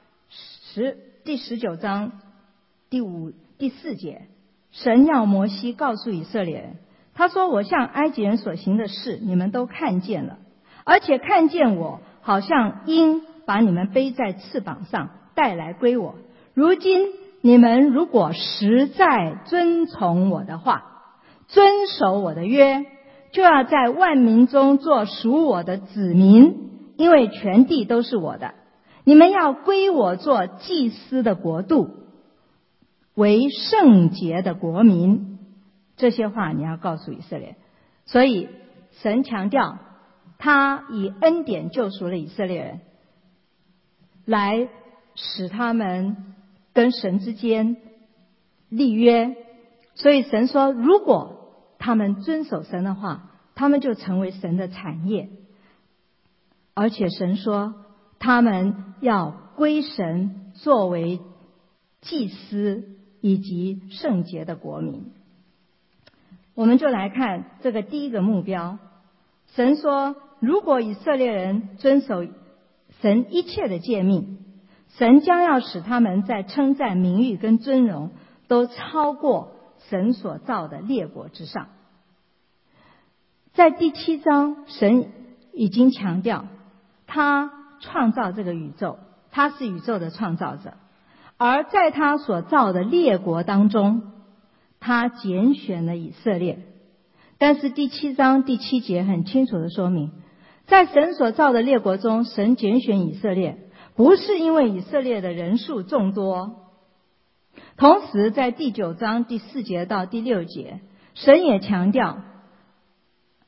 第4节，神要摩西告诉以色列人，他说，我向埃及人所行的事你们都看见了，而且看见我好像鹰把你们背在翅膀上带来归我。如今你们如果实在遵从我的话，遵守我的约，就要在万民中做属我的子民，因为全地都是我的。你们要归我做祭司的国度，为圣洁的国民。这些话你要告诉以色列。所以神强调他以恩典救赎了以色列人，来使他们跟神之间立约。所以神说，如果他们遵守神的话，他们就成为神的产业。而且神说他们要归神，作为祭司以及圣洁的国民。我们就来看这个第一个目标。神说，如果以色列人遵守神一切的诫命，神将要使他们在称赞、名誉跟尊荣都超过神所造的列国之上。在第7章，神已经强调他创造这个宇宙，他是宇宙的创造者，而在他所造的列国当中，他拣选了以色列。但是第7章第7节很清楚地说明，在神所造的列国中，神拣选以色列不是因为以色列的人数众多。同时在第9章第4节到第6节，神也强调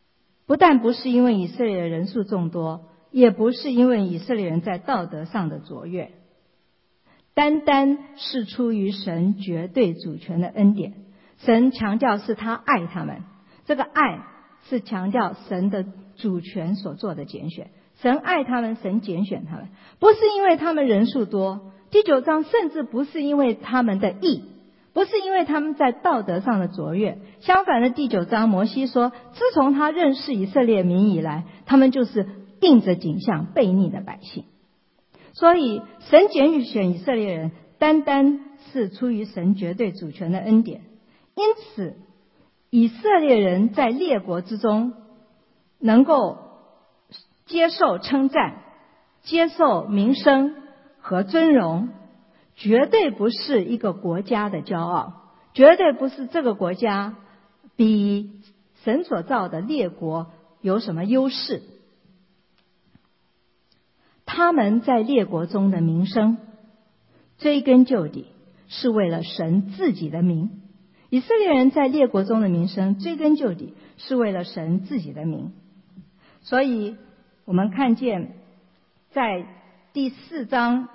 不但不是因为以色列的人数众多，也不是因为以色列人在道德上的卓越，单单是出于神绝对主权的恩典。神强调是他爱他们，这个爱是强调神的主权所做的拣选。神爱他们，神拣选他们，不是因为他们人数多。第9章甚至不是因为他们的义，不是因为他们在道德上的卓越。相反的，第9章摩西说，自从他认识以色列民以来，他们就是应着景象悖逆的百姓。所以神拣选以色列人，单单是出于神绝对主权的恩典。因此以色列人在列国之中能够接受称赞，接受名声和尊荣，绝对不是一个国家的骄傲，绝对不是这个国家比神所造的列国有什么优势。他们在列国中的名声，追根究底是为了神自己的名。以色列人在列国中的名声，追根究底是为了神自己的名。所以我们看见在第4章，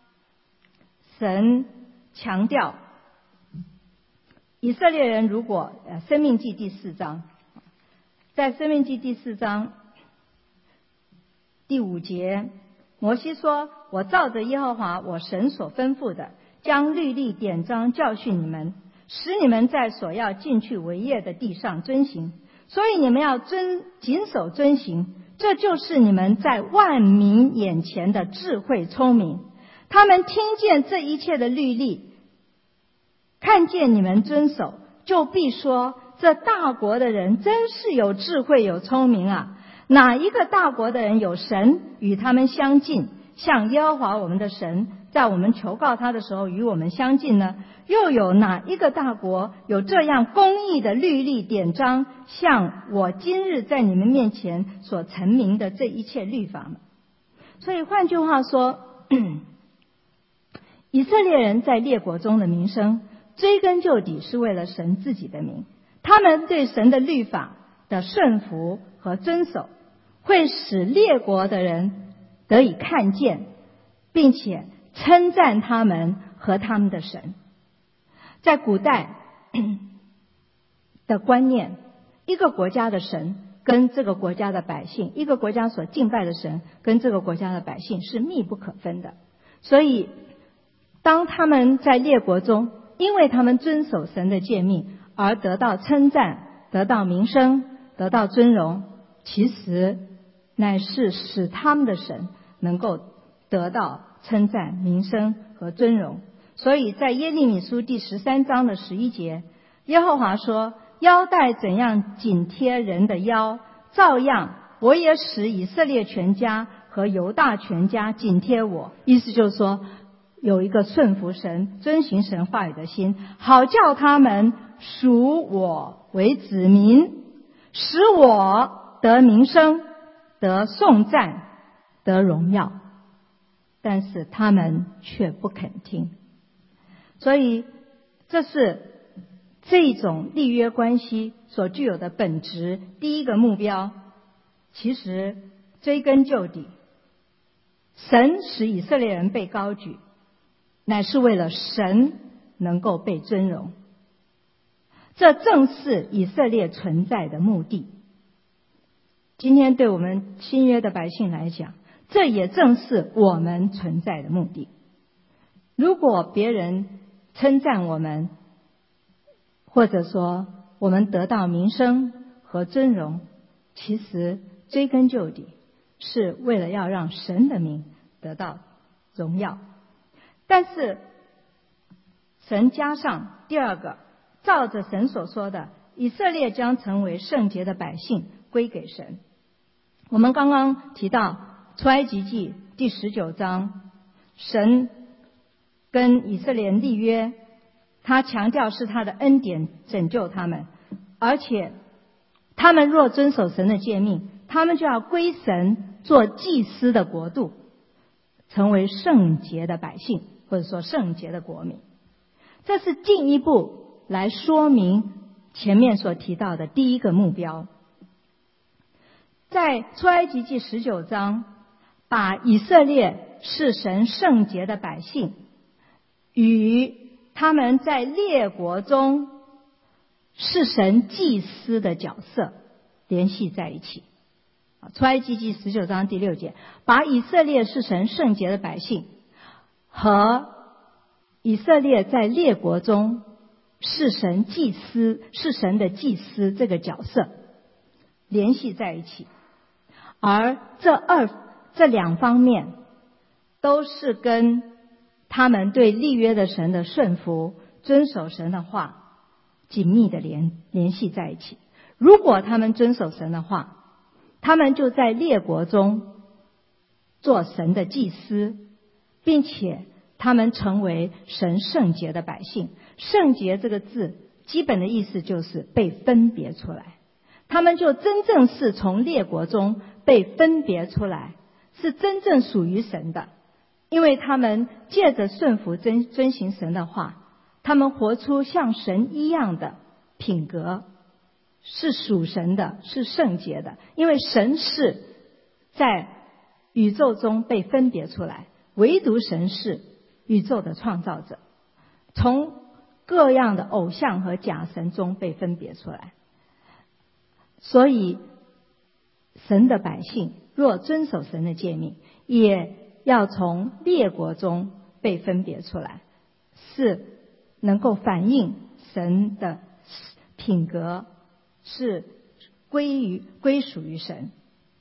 神强调以色列人如果申命记第4章，在申命记第4章第5节，摩西说，我照着耶和华我神所吩咐的，将律例典章教训你们，使你们在所要进去为业的地上遵行。所以你们要谨守遵行，这就是你们在万民眼前的智慧聪明。他们听见这一切的律例，看见你们遵守，就必说，这大国的人真是有智慧有聪明啊！哪一个大国的人有神与他们相近，像耶和华我们的神在我们求告他的时候与我们相近呢？又有哪一个大国有这样公义的律例典章，像我今日在你们面前所陈明的这一切律法呢？所以换句话说，以色列人在列国中的名声，追根究底是为了神自己的名。他们对神的律法的顺服和遵守，会使列国的人得以看见，并且称赞他们和他们的神。在古代的观念，一个国家的神跟这个国家的百姓，一个国家所敬拜的神跟这个国家的百姓是密不可分的。所以当他们在列国中，因为他们遵守神的诫命而得到称赞，得到名声，得到尊荣，其实乃是使他们的神能够得到称赞、名声和尊荣。所以在耶利米书第13章的11节，耶和华说，腰带怎样紧贴人的腰，照样我也使以色列全家和犹大全家紧贴我。意思就是说，有一个顺服神、遵行神话语的心，好叫他们属我为子民，使我得名声，得颂赞，得荣耀。但是他们却不肯听。所以这是这种立约关系所具有的本质。第一个目标，其实追根究底，神使以色列人被高举，乃是为了神能够被尊荣。这正是以色列存在的目的。今天对我们新约的百姓来讲，这也正是我们存在的目的。如果别人称赞我们，或者说我们得到名声和尊荣，其实追根究底是为了要让神的名得到荣耀。但是神加上第二个，照着神所说的，以色列将成为圣洁的百姓，归给神。我们刚刚提到出埃及记第19章，神跟以色列人立约，他强调是他的恩典拯救他们，而且他们若遵守神的诫命，他们就要归神，做祭司的国度，成为圣洁的百姓，或者说圣洁的国民。这是进一步来说明前面所提到的第一个目标。 在出埃及记19章，把以色列是神圣洁的百姓与他们在列国中是神祭司的角色联系在一起。出埃及记19章第6节，把以色列是神圣洁的百姓和以色列在列国中是神祭司，是神的祭司这个角色联系在一起。而这两方面都是跟他们对立约的神的顺服、遵守神的话紧密的联系在一起。如果他们遵守神的话，他们就在列国中做神的祭司，并且他们成为神圣洁的百姓。圣洁这个字基本的意思就是被分别出来，他们就真正是从列国中被分别出来，是真正属于神的。因为他们借着顺服遵行神的话，他们活出像神一样的品格，是属神的，是圣洁的。因为神是在宇宙中被分别出来，唯独神是宇宙的创造者，从各样的偶像和假神中被分别出来。所以神的百姓若遵守神的诫命，也要从列国中被分别出来，是能够反映神的品格，是归属于神。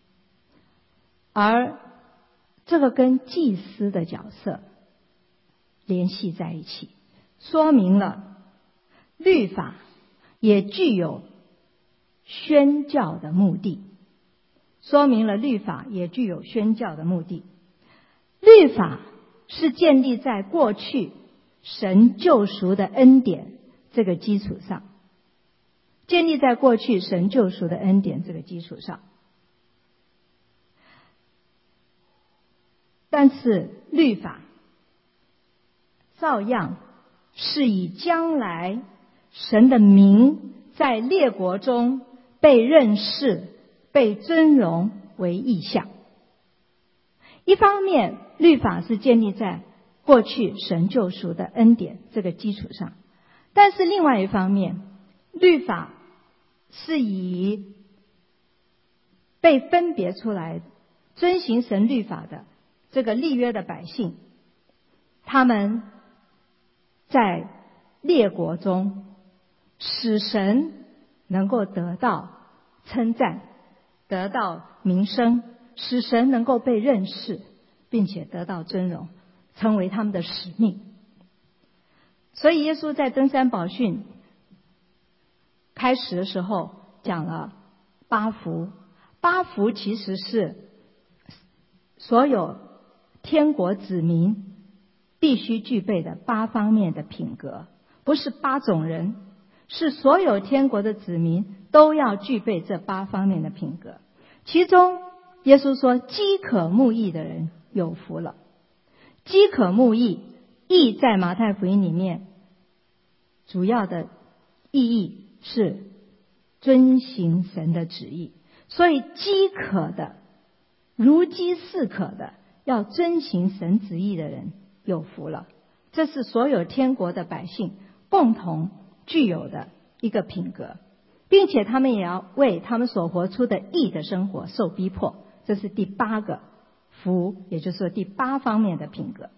而这个跟祭司的角色联系在一起，说明了律法也具有宣教的目的，说明了律法也具有宣教的目的。律法是建立在过去神救赎的恩典这个基础上，建立在过去神救赎的恩典这个基础上。但是律法照样是以将来神的名在列国中被认识、被尊荣为意象。一方面，律法是建立在过去神救赎的恩典这个基础上，但是另外一方面，律法是以被分别出来遵行神律法的这个立约的百姓，他们在列国中使神能够得到称赞，得到名声，使神能够被认识，并且得到尊荣，成为他们的使命。所以耶稣在登山宝训开始的时候讲了8福，8福其实是所有天国子民必须具备的8方面的品格，不是8种人，是所有天国的子民都要具备这8方面的品格。其中耶稣说饥渴慕义的人有福了。饥渴慕义，义在马太福音里面主要的意义是遵行神的旨意，所以饥渴的，如饥似渴的，要遵行神旨意的人有福了。这是所有天国的百姓共同具有的一个品格，并且他们也要为他们所活出的义的生活受逼迫，这是第8个福，也就是说第8方面的品格。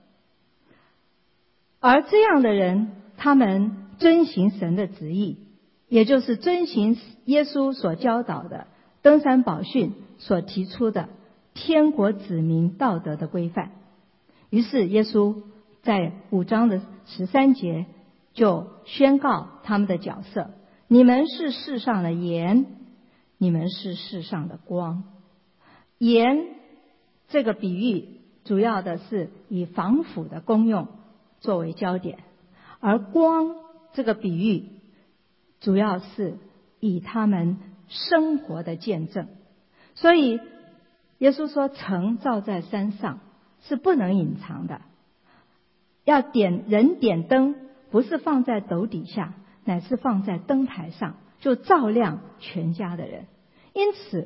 而这样的人，他们遵行神的旨意，也就是遵行耶稣所教导的登山宝训所提出的天国子民道德的规范。于是耶稣在5章的13节就宣告他们的角色：你们是世上的盐，你们是世上的光。盐这个比喻主要的是以防腐的功用作为焦点，而光这个比喻主要是以他们生活的见证。所以耶稣说城照在山上是不能隐藏的，要点灯，不是放在斗底下，乃是放在灯台上，就照亮全家的人。因此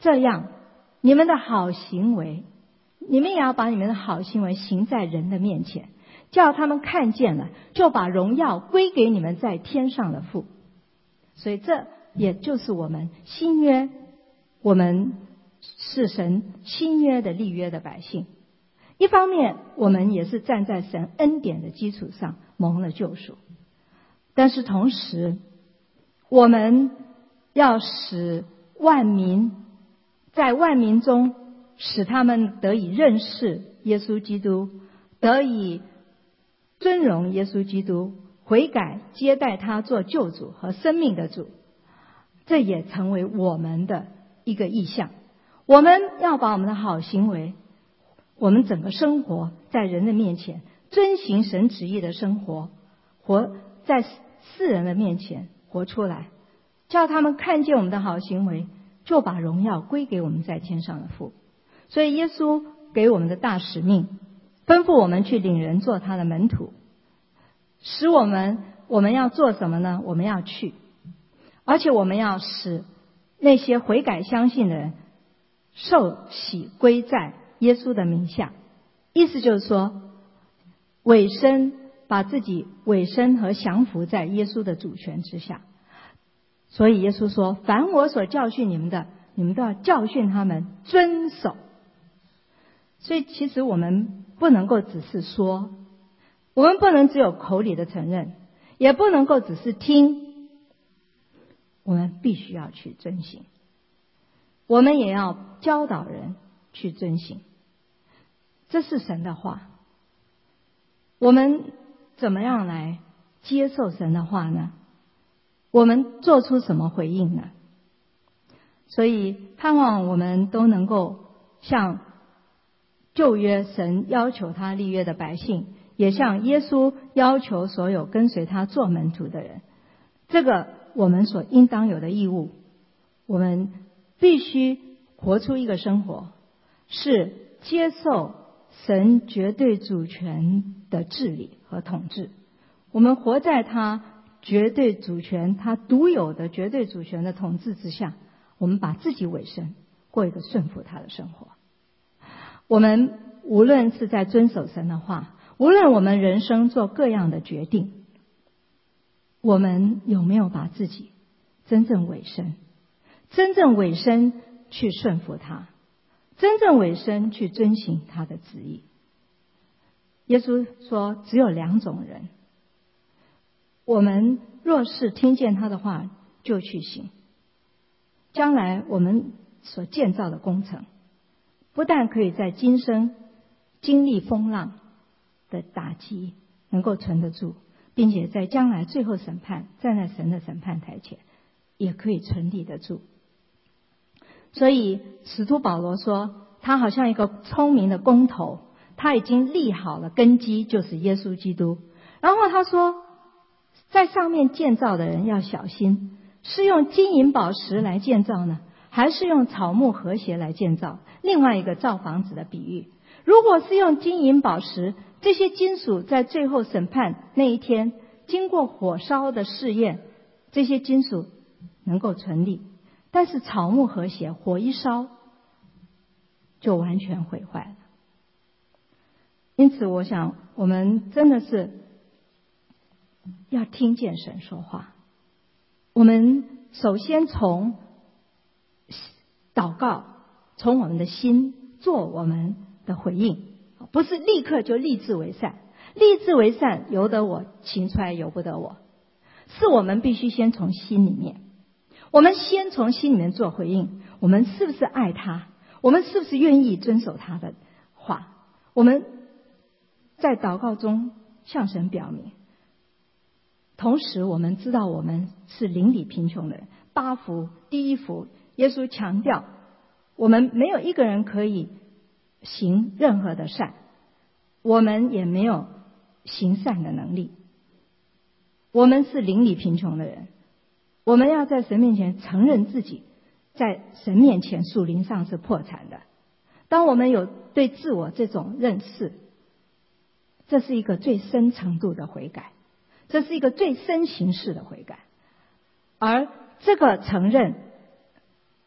这样你们的好行为，你们也要把你们的好行为行在人的面前，叫他们看见了，就把荣耀归给你们在天上的父。所以这也就是我们新约，我们是神新约的立约的百姓。一方面我们也是站在神恩典的基础上蒙了救赎，但是同时我们要使万民，在万民中使他们得以认识耶稣基督，得以尊荣耶稣基督，悔改接待他做救主和生命的主。这也成为我们的一个意向。我们要把我们的好行为，我们整个生活在人的面前遵行神旨意的生活，活在世人的面前活出来，叫他们看见我们的好行为，就把荣耀归给我们在天上的父。所以耶稣给我们的大使命，吩咐我们去领人做他的门徒，使我们要做什么呢？我们要去，而且我们要使那些悔改相信的人受洗归在耶稣的名下。意思就是说，委身，把自己委身和降服在耶稣的主权之下。所以耶稣说，凡我所教训你们的，你们都要教训他们遵守。所以其实我们不能够只是说，我们不能只有口里的承认，也不能够只是听，我们必须要去遵行。我们也要教导人去遵行，这是神的话。我们怎么样来接受神的话呢？我们做出什么回应呢？所以盼望我们都能够像旧约神要求他立约的百姓，也像耶稣要求所有跟随他做门徒的人，这个我们所应当有的义务。我们必须活出一个生活，是接受神绝对主权的治理和统治。我们活在他绝对主权，他独有的绝对主权的统治之下，我们把自己委身，过一个顺服他的生活。我们无论是在遵守神的话，无论我们人生做各样的决定，我们有没有把自己真正委身，真正委身去顺服他，真正委身去遵行他的旨意。耶稣说只有两种人，我们若是听见他的话就去行，将来我们所建造的工程不但可以在今生经历风浪的打击能够存得住，并且在将来最后审判，站在神的审判台前也可以存立得住。所以使徒保罗说，他好像一个聪明的工头，他已经立好了根基，就是耶稣基督。然后他说，在上面建造的人要小心，是用金银宝石来建造呢，还是用草木和谐来建造？另外一个造房子的比喻，如果是用金银宝石，这些金属在最后审判那一天经过火烧的试验，这些金属能够存立，但是草木和谐，火一烧就完全毁坏了。因此我想我们真的是要听见神说话。我们首先从祷告，从我们的心做我们的回应，不是立刻就立志为善。立志为善由得我，行出来由不得我，是我们必须先从心里面，我们先从心里面做回应。我们是不是爱他？我们是不是愿意遵守他的话？我们在祷告中向神表明。同时我们知道我们是邻里贫穷的人。八福第一福，耶稣强调我们没有一个人可以行任何的善，我们也没有行善的能力。我们是邻里贫穷的人，我们要在神面前承认自己在神面前属灵上是破产的。当我们有对自我这种认识，这是一个最深程度的悔改，这是一个最深形式的悔改。而这个承认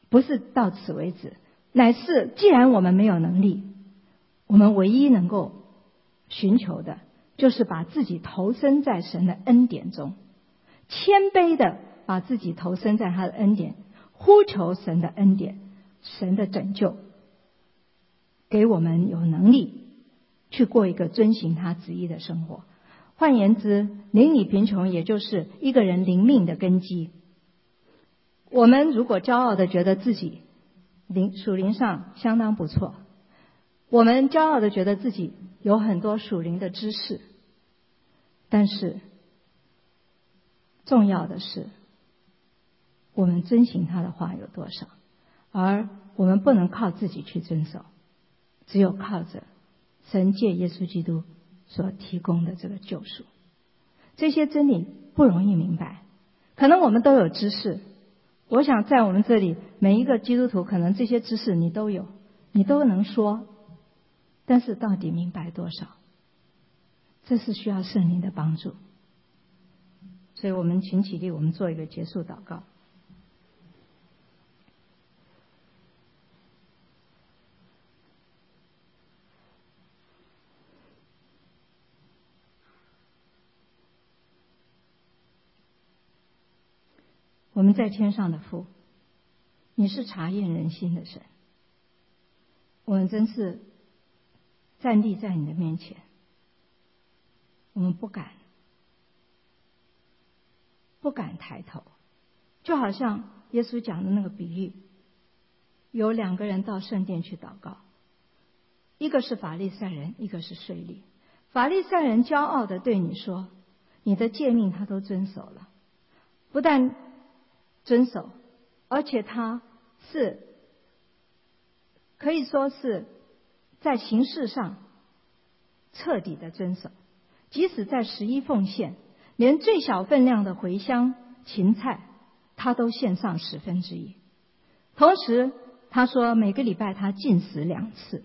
不是到此为止，乃是既然我们没有能力，我们唯一能够寻求的就是把自己投身在神的恩典中，谦卑的把自己投身在他的恩典，呼求神的恩典，神的拯救，给我们有能力去过一个遵行他旨意的生活。换言之，邻里贫穷也就是一个人灵命的根基。我们如果骄傲的觉得自己属灵上相当不错，我们骄傲的觉得自己有很多属灵的知识，但是重要的是我们遵行他的话有多少，而我们不能靠自己去遵守，只有靠着神借耶稣基督所提供的这个救赎。这些真理不容易明白，可能我们都有知识，我想在我们这里每一个基督徒可能这些知识你都有，你都能说，但是到底明白多少，这是需要圣灵的帮助。所以我们请起立，我们做一个结束祷告。我们在天上的父，你是察验人心的神，我们真是站立在你的面前，我们不敢抬头，就好像耶稣讲的那个比喻，有2个人到圣殿去祷告，一个是法利赛人，一个是税吏。法利赛人骄傲地对你说，你的诫命他都遵守了，不但遵守，而且他是可以说是在形式上彻底的遵守，即使在11奉献，连最小分量的茴香芹菜他都献上1/10。同时他说每个礼拜他禁食2次。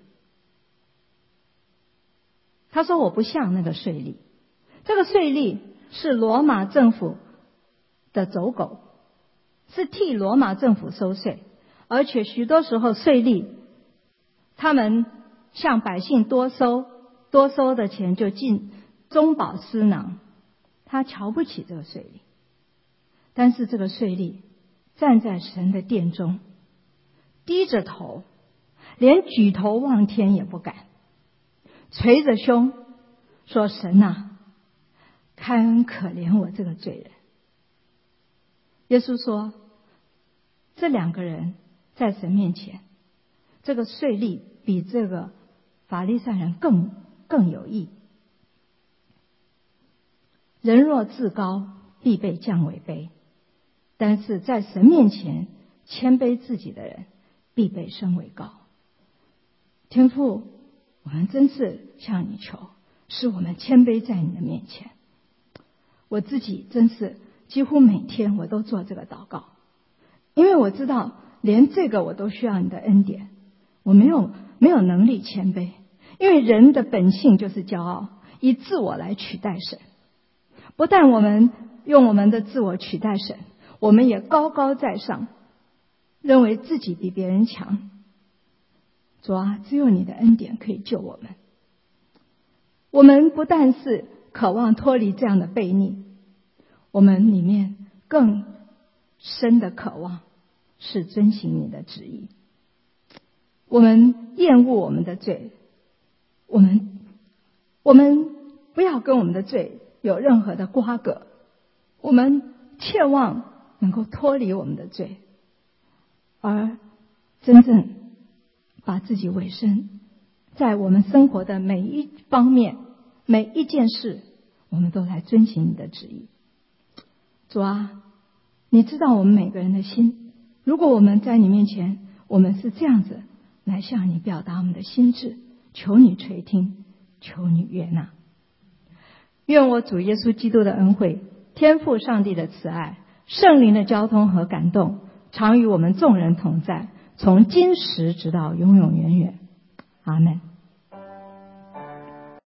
他说我不像那个税吏，这个税吏是罗马政府的走狗，是替罗马政府收税，而且许多时候税吏他们向百姓多收的钱就进中饱私囊，他瞧不起这个税吏。但是这个税吏站在神的殿中，低着头，连举头望天也不敢，捶着胸说，神啊，开恩可怜我这个罪人。耶稣说，这2个人在神面前，这个税吏比这个法利赛人更有益。人若自高，必被降为卑，但是在神面前谦卑自己的人，必被升为高。天父，我们真是向你求，使我们谦卑在你的面前。我自己真是几乎每天我都做这个祷告，因为我知道连这个我都需要你的恩典，我没有能力谦卑，因为人的本性就是骄傲，以自我来取代神。不但我们用我们的自我取代神，我们也高高在上，认为自己比别人强。主啊，只有你的恩典可以救我们。我们不但是渴望脱离这样的悖逆，我们里面更深的渴望是遵行你的旨意。我们厌恶我们的罪，我们不要跟我们的罪有任何的瓜葛，我们切望能够脱离我们的罪，而真正把自己委身在我们生活的每一方面，每一件事，我们都来遵行你的旨意。主啊，你知道我们每个人的心，如果我们在你面前，我们是这样子来向你表达我们的心志，求你垂听，求你悦纳。愿我主耶稣基督的恩惠，天父上帝的慈爱，圣灵的交通和感动，常与我们众人同在，从今时直到永永远远。阿们。